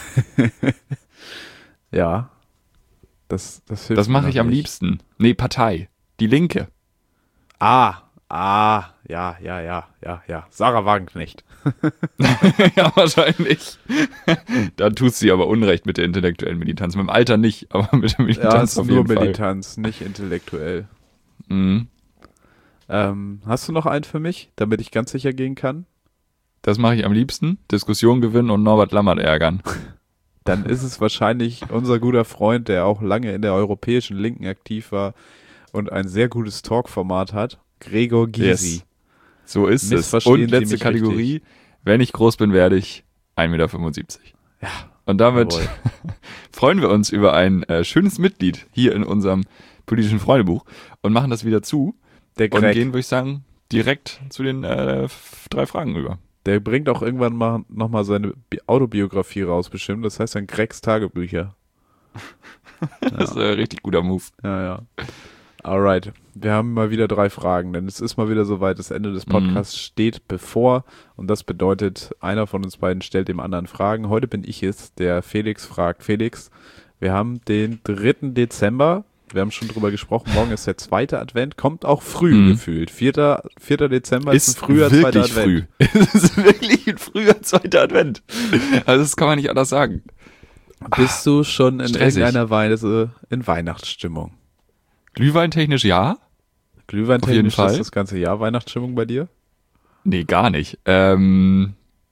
Ja. Das, das hilft Das mir mache noch ich am nicht. liebsten. Nee, Partei. Die Linke. Ah, ah, ja, ja, ja, ja, ja. Sarah Wagenknecht. Ja, wahrscheinlich. Da tut sie aber Unrecht mit der intellektuellen Militanz. Mit dem Alter nicht, aber mit der Ja, Militanz ist auf nur jeden Fall. Militanz, nicht intellektuell. Mhm. Ähm, hast du noch einen für mich, damit ich ganz sicher gehen kann? Das mache ich am liebsten. Diskussion gewinnen und Norbert Lammert ärgern. Dann ist es wahrscheinlich unser guter Freund, der auch lange in der europäischen Linken aktiv war und ein sehr gutes Talkformat hat, Gregor Gysi. Yes. So ist es. Missverstehen Und Sie letzte mich Kategorie. richtig. Wenn ich groß bin, werde ich ein Meter fünfundsiebzig. Ja, Und damit jawohl. freuen wir uns über ein äh, schönes Mitglied hier in unserem politischen Freundebuch und machen das wieder zu Der und Greg, gehen, würde ich sagen, direkt zu den äh, f- drei Fragen über. der bringt auch irgendwann mal nochmal seine Bi- Autobiografie raus, bestimmt. Das heißt dann Gregs Tagebücher. Das ist ein richtig guter Move. Ja, ja. Alright, wir haben mal wieder drei Fragen, denn es ist mal wieder soweit, das Ende des Podcasts mhm. steht bevor und das bedeutet, einer von uns beiden stellt dem anderen Fragen. Heute bin ich es, der Felix fragt. Felix, wir haben den dritten Dezember, wir haben schon drüber gesprochen, morgen ist der zweite Advent, kommt auch früh mhm. gefühlt. vierter Dezember ist, ist ein früher zweiter Advent. Früh. Es ist wirklich ein früher zweiter Advent. Also das kann man nicht anders sagen. Bist du schon in Stressig. irgendeiner Weise in Weihnachtsstimmung? Glühweintechnisch ja. Glühweintechnisch ist das ganze Jahr Weihnachtsstimmung bei dir? Nee, gar nicht. Ähm,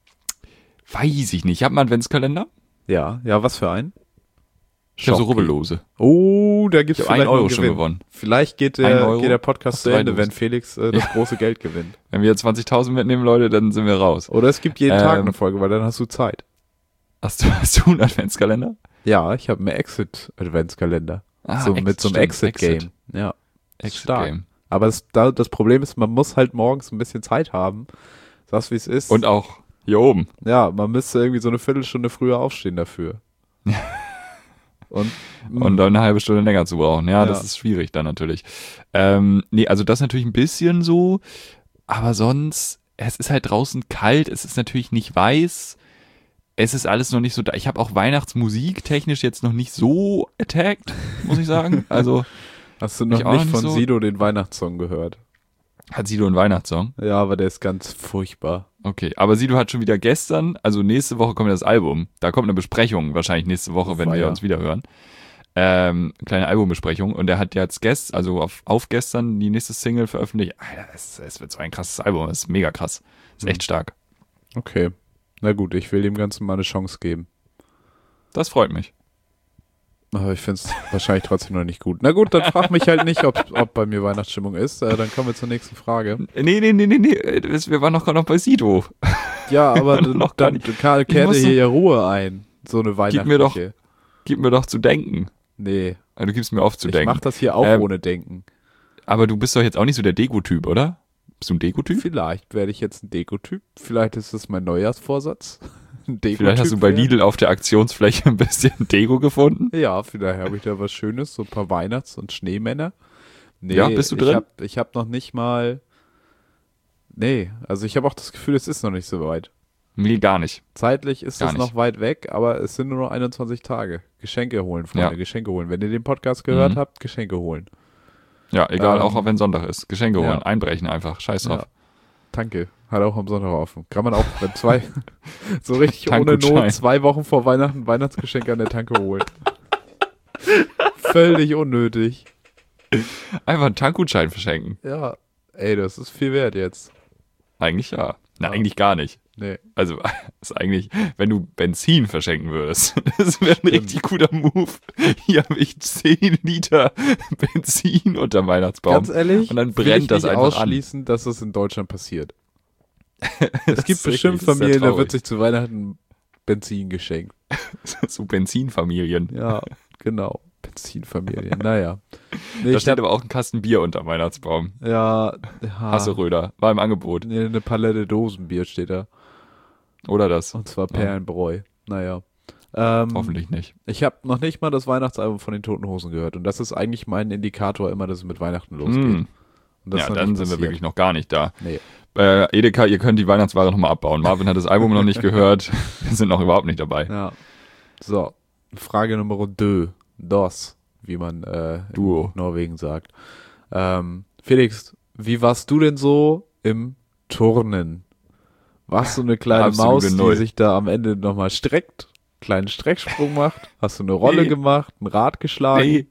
weiß ich nicht. Ich habe einen Adventskalender. Ja, ja, was für einen? Ich habe so Rubbellose. Oh, da gibt's ich vielleicht einen Euro schon gewonnen. Vielleicht geht der, geht der Podcast zu Ende, wenn Felix äh, das ja. große Geld gewinnt. Wenn wir zwanzigtausend mitnehmen, Leute, dann sind wir raus. Oder es gibt jeden ähm, Tag eine Folge, weil dann hast du Zeit. Hast du, hast du einen Adventskalender? Ja, ich habe einen Exit-Adventskalender. Ah, so Exit, mit so einem Exit-Game. Exit. Ja, Exit-Game. Aber es, da, das Problem ist, man muss halt morgens ein bisschen Zeit haben. Sagst wie es ist. Und auch hier oben. Ja, man müsste irgendwie so eine Viertelstunde früher aufstehen dafür. Und, und dann eine halbe Stunde länger zu brauchen. Ja, ja. Das ist schwierig dann natürlich. Ähm, nee, also das natürlich ein bisschen so, aber sonst, es ist halt draußen kalt, es ist natürlich nicht weiß, es ist alles noch nicht so da. Ich habe auch Weihnachtsmusik technisch jetzt noch nicht so attacked, muss ich sagen. Also hast du noch nicht, nicht von so Sido den Weihnachtssong gehört? Hat Sido einen Weihnachtssong? Ja, aber der ist ganz furchtbar. Okay, aber Sido hat schon wieder gestern, also nächste Woche kommt das Album. Da kommt eine Besprechung wahrscheinlich nächste Woche, oh, wenn wir ja. uns wieder hören. Ähm, kleine Albumbesprechung. Und er hat jetzt gestern, also auf, auf gestern die nächste Single veröffentlicht. Alter, es, es wird so ein krasses Album. Es ist mega krass. Es ist echt stark. Okay. Na gut, ich will dem Ganzen mal eine Chance geben. Das freut mich. Aber ich finde es wahrscheinlich trotzdem noch nicht gut. Na gut, dann frag mich halt nicht, ob, ob bei mir Weihnachtsstimmung ist. Äh, dann kommen wir zur nächsten Frage. Nee, nee, nee, nee, nee. Wir waren noch gerade noch bei Sido. Ja, aber dann, noch dann Karl kehrte hier ja Ruhe ein. So eine weihnachtliche. Gib mir doch, gib mir doch zu denken. Nee. Du gibst mir auf zu ich denken. Ich mach das hier auch ähm, ohne Denken. Aber du bist doch jetzt auch nicht so der Deko-Typ, oder? Bist du ein Deko-Typ? Vielleicht werde ich jetzt ein Deko-Typ. Vielleicht ist das mein Neujahrsvorsatz. Vielleicht hast du bei Lidl auf der Aktionsfläche ein bisschen Deko gefunden. Ja, vielleicht habe ich da was Schönes, so ein paar Weihnachts- und Schneemänner. Nee, ja, bist du drin? Ich habe ich hab noch nicht mal, nee, also ich habe auch das Gefühl, es ist noch nicht so weit. Nee, gar nicht. Zeitlich ist gar es nicht. noch weit weg, aber es sind nur noch einundzwanzig Tage. Geschenke holen, Freunde, ja. Geschenke holen. Wenn ihr den Podcast gehört mhm. habt, Geschenke holen. Ja, egal, ähm, auch wenn Sonntag ist. Geschenke holen, ja. einbrechen einfach, scheiß drauf. Ja. Danke, hat auch am Sonntag offen. Kann man auch, wenn zwei, so richtig ohne Not, zwei Wochen vor Weihnachten Weihnachtsgeschenke an der Tanke holen. Völlig unnötig. Einfach einen Tankgutschein verschenken. Ja, ey, das ist viel wert jetzt. Eigentlich ja. Na, ja. eigentlich gar nicht. Nee. Also, das ist eigentlich, wenn du Benzin verschenken würdest, das wäre ein richtig guter Move. Hier habe ich zehn Liter Benzin unterm Weihnachtsbaum. Ganz ehrlich, und dann brennt das einfach ausschließen, an. dass das in Deutschland passiert. Es gibt bestimmt Familien, da wird sich zu Weihnachten Benzin geschenkt. So Benzinfamilien. Ja, genau. Benzinfamilien, naja. Nee, da steht hab, aber auch ein Kasten Bier unterm Weihnachtsbaum. Ja. ja. Hasseröder, war im Angebot. Nee, eine Palette Dosenbier steht da. Oder das. Und zwar Perlenbräu. Ja. Naja. Ähm, Hoffentlich nicht. Ich habe noch nicht mal das Weihnachtsalbum von den Toten Hosen gehört. Und das ist eigentlich mein Indikator immer, dass es mit Weihnachten losgeht. Mm. Und das ja, dann sind wir wirklich noch gar nicht da. Nee. Äh, Edeka, ihr könnt die Weihnachtsware nochmal abbauen. Marvin hat das Album noch nicht gehört. Wir sind noch überhaupt nicht dabei. Ja. So, Frage Nummer deux. Dos, wie man äh, Duo. in Norwegen sagt. Ähm, Felix, wie warst du denn so im Turnen? Warst du eine kleine Maus, null. die sich da am Ende nochmal streckt, kleinen Strecksprung macht? Hast du eine Rolle nee. gemacht, ein Rad geschlagen? Nee.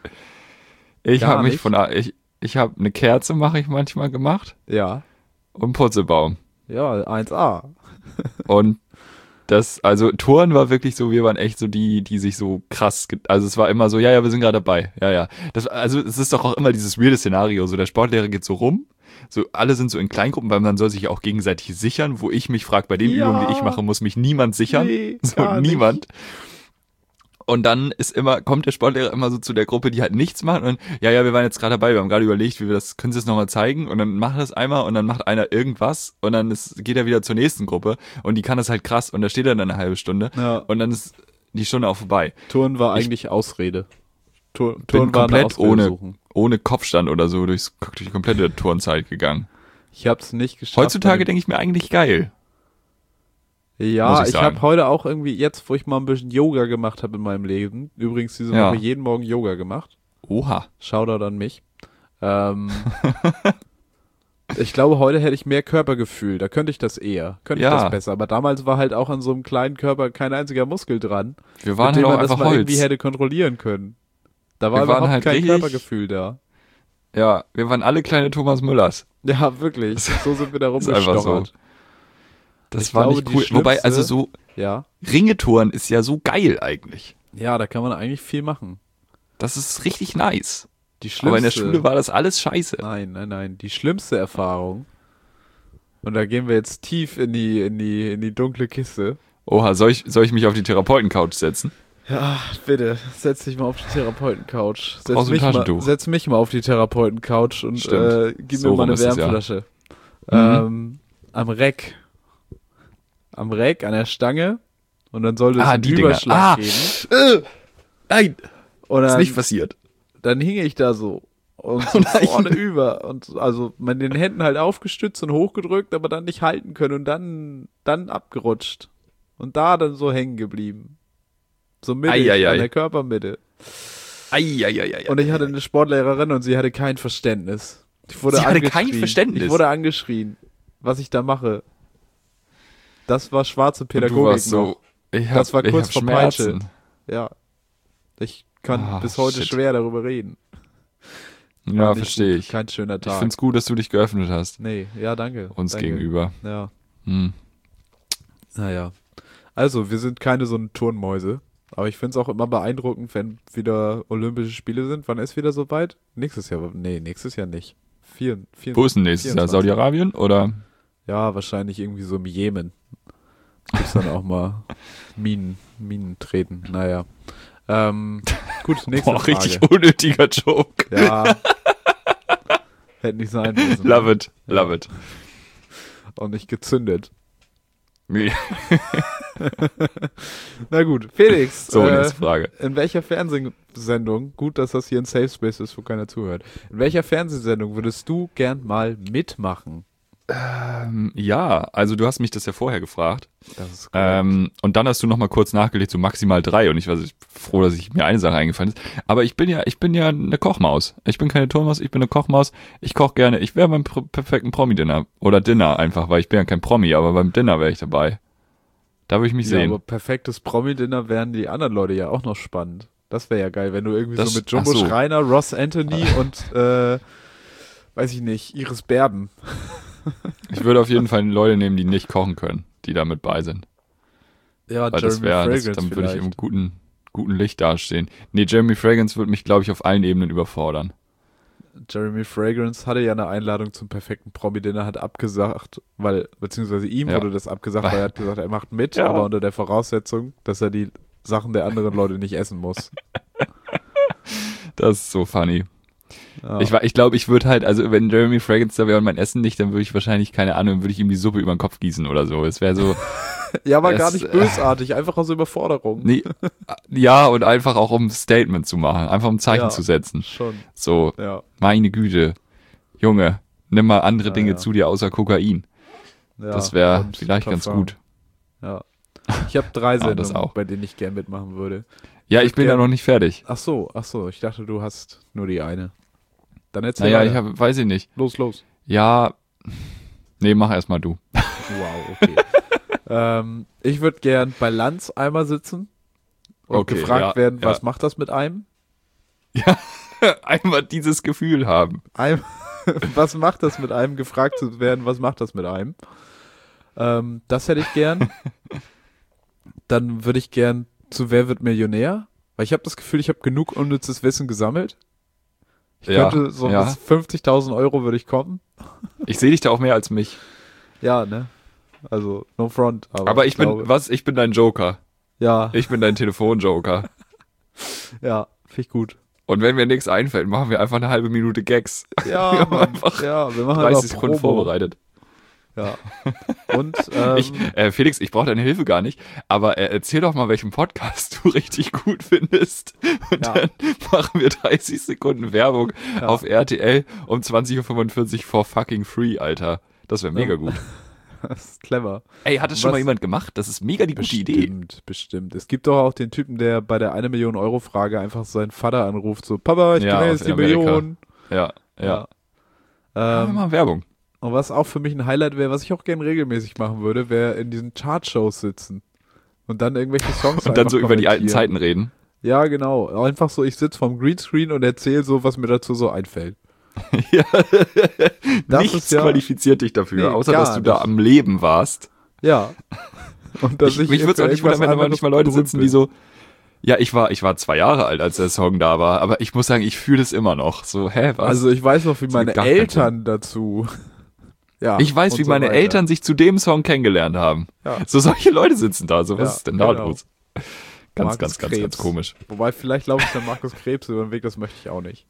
Ich habe mich nicht? von ich ich habe eine Kerze mache ich manchmal gemacht. Ja. Und einen Purzelbaum. Ja, eins a. Und das, also Touren war wirklich so, wir waren echt so die, die sich so krass, also es war immer so, ja, ja, wir sind gerade dabei, ja, ja. Das, also es ist doch auch immer dieses weirde Szenario, so der Sportlehrer geht so rum, so alle sind so in Kleingruppen, weil man soll sich ja auch gegenseitig sichern, wo ich mich frage, bei den ja. Übungen, die ich mache, muss mich niemand sichern, nee, so niemand. Nicht. Und dann ist immer, kommt der Sportlehrer immer so zu der Gruppe, die halt nichts macht und ja, ja, wir waren jetzt gerade dabei, wir haben gerade überlegt, wie wir das, können Sie es nochmal zeigen? Und dann macht das einmal und dann macht einer irgendwas und dann ist, geht er wieder zur nächsten Gruppe und die kann das halt krass und da steht er dann eine halbe Stunde ja. und dann ist die Stunde auch vorbei. Turnen war ich eigentlich Ausrede. Tur- bin Turnen war komplett ohne, suchen. ohne Kopfstand oder so durchs, durch die komplette Turnzeit gegangen. Ich hab's nicht geschafft. Heutzutage denke ich mir eigentlich geil. Ja, muss ich ich, ich habe heute auch irgendwie, jetzt wo ich mal ein bisschen Yoga gemacht habe in meinem Leben, übrigens diese Ja. Woche jeden Morgen Yoga gemacht. Oha. Shoutout an mich. Ähm, ich glaube, heute hätte ich mehr Körpergefühl, da könnte ich das eher, könnte Ja. ich das besser. Aber damals war halt auch an so einem kleinen Körper kein einziger Muskel dran, Wir waren mit dem halt auch man das einfach mal Holz. irgendwie hätte kontrollieren können. Da war Wir waren überhaupt halt kein richtig- Körpergefühl da. Ja, wir waren alle kleine Thomas Müllers. Ja, wirklich. So sind wir da Ist einfach rumgestochert. Das Ich war glaube, nicht die cool. Wobei, schlimmste- also so Ja. Ringetouren ist ja so geil eigentlich. Ja, da kann man eigentlich viel machen. Das ist richtig nice. Die schlimmste, Aber in der Schule war das alles scheiße. Nein, nein, nein. Die schlimmste Erfahrung. Und da gehen wir jetzt tief in die, in die, in die dunkle Kiste. Oha, soll ich, soll ich mich auf die Therapeuten-Couch setzen? Ja, bitte. Setz dich mal auf die Therapeuten-Couch. Setz, Brauchst du ein mich mal- Taschentuch? setz mich mal auf die Therapeuten-Couch und Stimmt. äh, gib So mir mal rum eine ist es, ja. Wärmflasche. Mhm. Ähm, am Reck. Am Reck, an der Stange. Und dann sollte es Ah, einen die Dinger. Überschlag Ah. geben. Äh, nein, Und ist dann, nicht passiert. dann hing ich da so. Und so Oh nein. vorne über. Und also mit den Händen halt aufgestützt und hochgedrückt, aber dann nicht halten können und dann, dann abgerutscht. Und da dann so hängen geblieben. So mittig Ei, ei, ei. an der Körpermitte. Eieieiei. Und ich hatte eine Sportlehrerin und sie hatte kein Verständnis. Ich wurde Sie hatte angeschrien. kein Verständnis? Ich wurde angeschrien, was ich da mache. Das war schwarze Du Pädagogik warst so, noch. ich hab, Das war kurz ich vor hab Schmerzen. Peitsche. Ja. Ich kann Ah, bis heute shit. schwer darüber reden. War Ja, nicht verstehe gut. ich. Kein schöner Ich Tag. find's gut, dass du dich geöffnet hast. Nee, ja, danke. Uns danke. gegenüber. Ja, Hm. naja. Also, wir sind keine so eine Turnmäuse. Aber ich find's auch immer beeindruckend, wenn wieder Olympische Spiele sind. Wann ist wieder soweit? Nächstes Jahr. Nee, nächstes Jahr nicht. Vier, vier, Wo ist denn nächstes Jahr? vierundzwanzig. Saudi-Arabien oder? Ja, wahrscheinlich irgendwie so im Jemen. Gibt's dann auch mal Minen, Minen treten. Naja. Ähm, gut, nächste Boah, Frage. richtig unnötiger Joke. Ja. Hätte nicht sein müssen. Love it, Ja. love it. Und nicht gezündet. Nee. Na gut, Felix. So, äh, nächste Frage. in welcher Fernsehsendung, gut, dass das hier ein Safe Space ist, wo keiner zuhört. In welcher Fernsehsendung würdest du gern mal mitmachen? Ähm, ja, also du hast mich das ja vorher gefragt. Das ist Ähm, und dann hast du noch mal kurz nachgelegt, so maximal drei. Und ich war so froh, dass ich mir eine Sache eingefallen ist. Aber ich bin ja, ich bin ja eine Kochmaus. Ich bin keine Turnmaus, ich bin eine Kochmaus. Ich koche gerne. Ich wäre beim pro- perfekten Promi-Dinner. Oder Dinner einfach, weil ich bin ja kein Promi, aber beim Dinner wäre ich dabei. Da würde ich mich ja, sehen. aber perfektes Promi-Dinner wären die anderen Leute ja auch noch spannend. Das wäre ja geil, wenn du irgendwie Das- so mit Jumbo ach so. Schreiner, Ross Anthony und, äh, weiß ich nicht, Iris Berben. Ich würde auf jeden Fall Leute nehmen, die nicht kochen können, die da mit bei sind. Ja, Weil das wäre, das, dann würde ich im guten, guten Licht dastehen. Nee, Jeremy Fragrance würde mich, glaube ich, auf allen Ebenen überfordern. Jeremy Fragrance hatte ja eine Einladung zum perfekten Promi-Dinner, hat abgesagt, weil, beziehungsweise ihm Ja. wurde das abgesagt, weil er hat gesagt, er macht mit, Ja. aber unter der Voraussetzung, dass er die Sachen der anderen Leute nicht essen muss. Das ist so funny. Ja. Ich, war- ich glaube, ich würde halt, also wenn Jeremy Fragrance da wäre und mein Essen nicht, dann würde ich wahrscheinlich, keine Ahnung, würde ich ihm die Suppe über den Kopf gießen oder so. Es wäre so, ja, aber gar es, nicht äh, bösartig, einfach aus Überforderung. nee, ja, und einfach auch um ein Statement zu machen, einfach um ein Zeichen Ja. zu setzen. Schon, So, ja. meine Güte, Junge, nimm mal andere Ja, Dinge ja. zu dir außer Kokain. ja. Das wäre Und vielleicht ganz Parfum. gut. Ja. Ich habe drei Ja, das Sendungen, auch. bei denen ich gern mitmachen würde. Ja, würd ich bin ja gern- noch nicht fertig. Ach so, ach so, ich dachte, du hast nur die eine. Dann erzähl Naja, weiter. ich habe, weiß ich nicht. Los, los. Ja, nee, mach erst mal du. Wow, okay. ähm, ich würde gern bei Lanz einmal sitzen und Okay, gefragt ja, werden, ja. was macht das mit einem? Einmal dieses Gefühl haben. einem was macht das mit einem? Gefragt zu werden, was macht das mit einem? Ähm, das hätte ich gern. Dann würde ich gern zu Wer wird Millionär? Weil ich habe das Gefühl, ich habe genug unnützes Wissen gesammelt. Ich Ja, könnte so ja. bis fünfzigtausend Euro würde ich kommen. Ich sehe dich da auch mehr als mich. Ja, ne? Also, no front. Aber, Aber ich bin, glaube, was? Ich bin dein Joker. Ja, Ich bin dein Telefonjoker. ja, finde ich gut. Und wenn mir nichts einfällt, machen wir einfach eine halbe Minute Gags. Ja, Wir haben Mann, einfach ja, wir machen dreißig einfach Sekunden Promo. vorbereitet. Ja. Und, ähm, Ich, äh, Felix, ich brauche deine Hilfe gar nicht, aber äh, erzähl doch mal, welchen Podcast du richtig gut findest. Und Ja. dann machen wir dreißig Sekunden Werbung Ja. auf R T L um zwanzig Uhr fünfundvierzig for fucking free, Alter. Das wäre mega gut. das ist clever. Ey, hat das schon Was- mal jemand gemacht? Das ist mega die gute Idee. Bestimmt, bestimmt. Es gibt doch auch den Typen, der bei der eine Million Euro Frage einfach seinen Vater anruft, so, Papa, ich Ja, bin aus jetzt die Amerika. Million. Ja, ja. Ja. Ähm, Ähm, mal Werbung. und was auch für mich ein Highlight wäre, was ich auch gerne regelmäßig machen würde, wäre in diesen Chartshows sitzen. Und dann irgendwelche Songs Und dann einfach so über die alten kommentieren. Zeiten reden. Ja, genau. Einfach so, ich sitze vorm Greenscreen und erzähle so, was mir dazu so einfällt. Ja. Das Nichts ist ja- qualifiziert dich dafür, Nee, außer gar dass du da nicht. am Leben warst. Ja. Und dass Ich, mich würde es auch nicht wundern, wenn da manchmal Leute sitzen, die so, ja, ich war, ich war zwei Jahre alt, als der Song da war, aber ich muss sagen, ich fühle es immer noch. So, hä, was? Also ich weiß noch, wie Das meine ergibt gar keinen Eltern dazu. Ja, ich weiß, und wie so meine weiter. Eltern sich zu dem Song kennengelernt haben. Ja. So solche Leute sitzen da, so was Ja, ist denn da genau. los? Ganz, Markus ganz, ganz, Krebs. ganz komisch. Wobei, vielleicht laufe ich dann Markus Krebs über den Weg, das möchte ich auch nicht.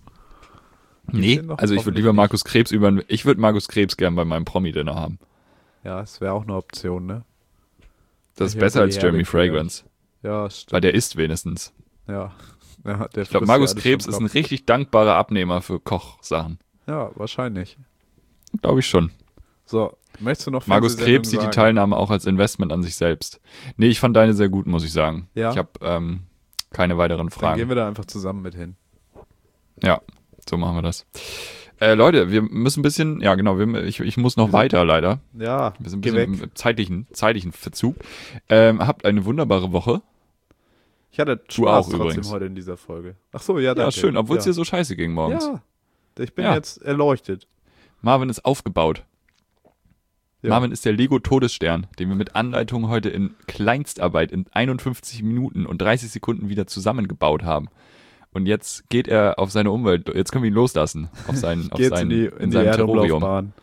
Nee, den noch? also ich würde Hoffentlich lieber nicht. Markus Krebs über, ich würde Markus Krebs gern bei meinem Promi-Dinner haben. Ja, es wäre auch eine Option, ne? Das ist Ich besser hab als die Jeremy Herbe Fragrance, Ja, stimmt. weil der isst wenigstens. Ja. Ja, der Ich glaube, Markus Krebs ist ein richtig dankbarer Abnehmer für Kochsachen. Ja, wahrscheinlich. Glaube ich schon. So, möchtest du noch Markus Fernsehsendungen Krebs sieht die sagen? Teilnahme auch als Investment an sich selbst. Nee, ich fand deine sehr gut, muss ich sagen. Ja? Ich habe ähm, keine weiteren Dann Fragen. gehen wir da einfach zusammen mit hin. Ja, so machen wir das. Äh, Leute, wir müssen ein bisschen, ja genau, wir, ich, ich muss noch Wir sind- weiter leider. Ja, Wir sind ein geh bisschen weg. im zeitlichen, zeitlichen Verzug. Ähm, habt eine wunderbare Woche. Ich hatte Spaß Du auch trotzdem übrigens. heute in dieser Folge. Ach so, ja, Ja, danke. schön, obwohl es ja. dir so scheiße ging morgens. Ja, ich bin Ja. jetzt erleuchtet. Marvin ist aufgebaut. Ja. Marvin ist der Lego-Todesstern, den wir mit Anleitung heute in Kleinstarbeit in einundfünfzig Minuten und dreißig Sekunden wieder zusammengebaut haben. Und jetzt geht er auf seine Umwelt, jetzt können wir ihn loslassen, auf, seinen, auf Geht's sein, in die, in in die seinem Terrarium. Erdumlaufbahn.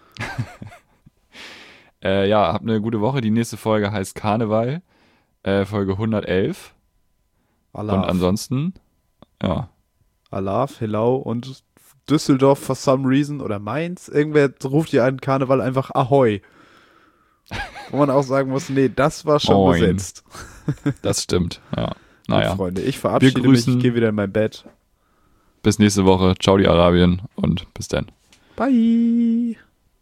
Äh, ja, habt eine gute Woche. Die nächste Folge heißt Karneval, äh, Folge hundertelf. Und Alaf. ansonsten, ja, Alaf, Hello und Düsseldorf for some reason oder Mainz. Irgendwer ruft hier einen Karneval einfach Ahoi. Wo man auch sagen muss, nee, das war schon Moin. besetzt. das stimmt. Ja, Gut, naja. Freunde, ich verabschiede Wir mich, grüßen- ich gehe wieder in mein Bett. Bis nächste Woche. Ciao, die Arabien und bis dann. Bye.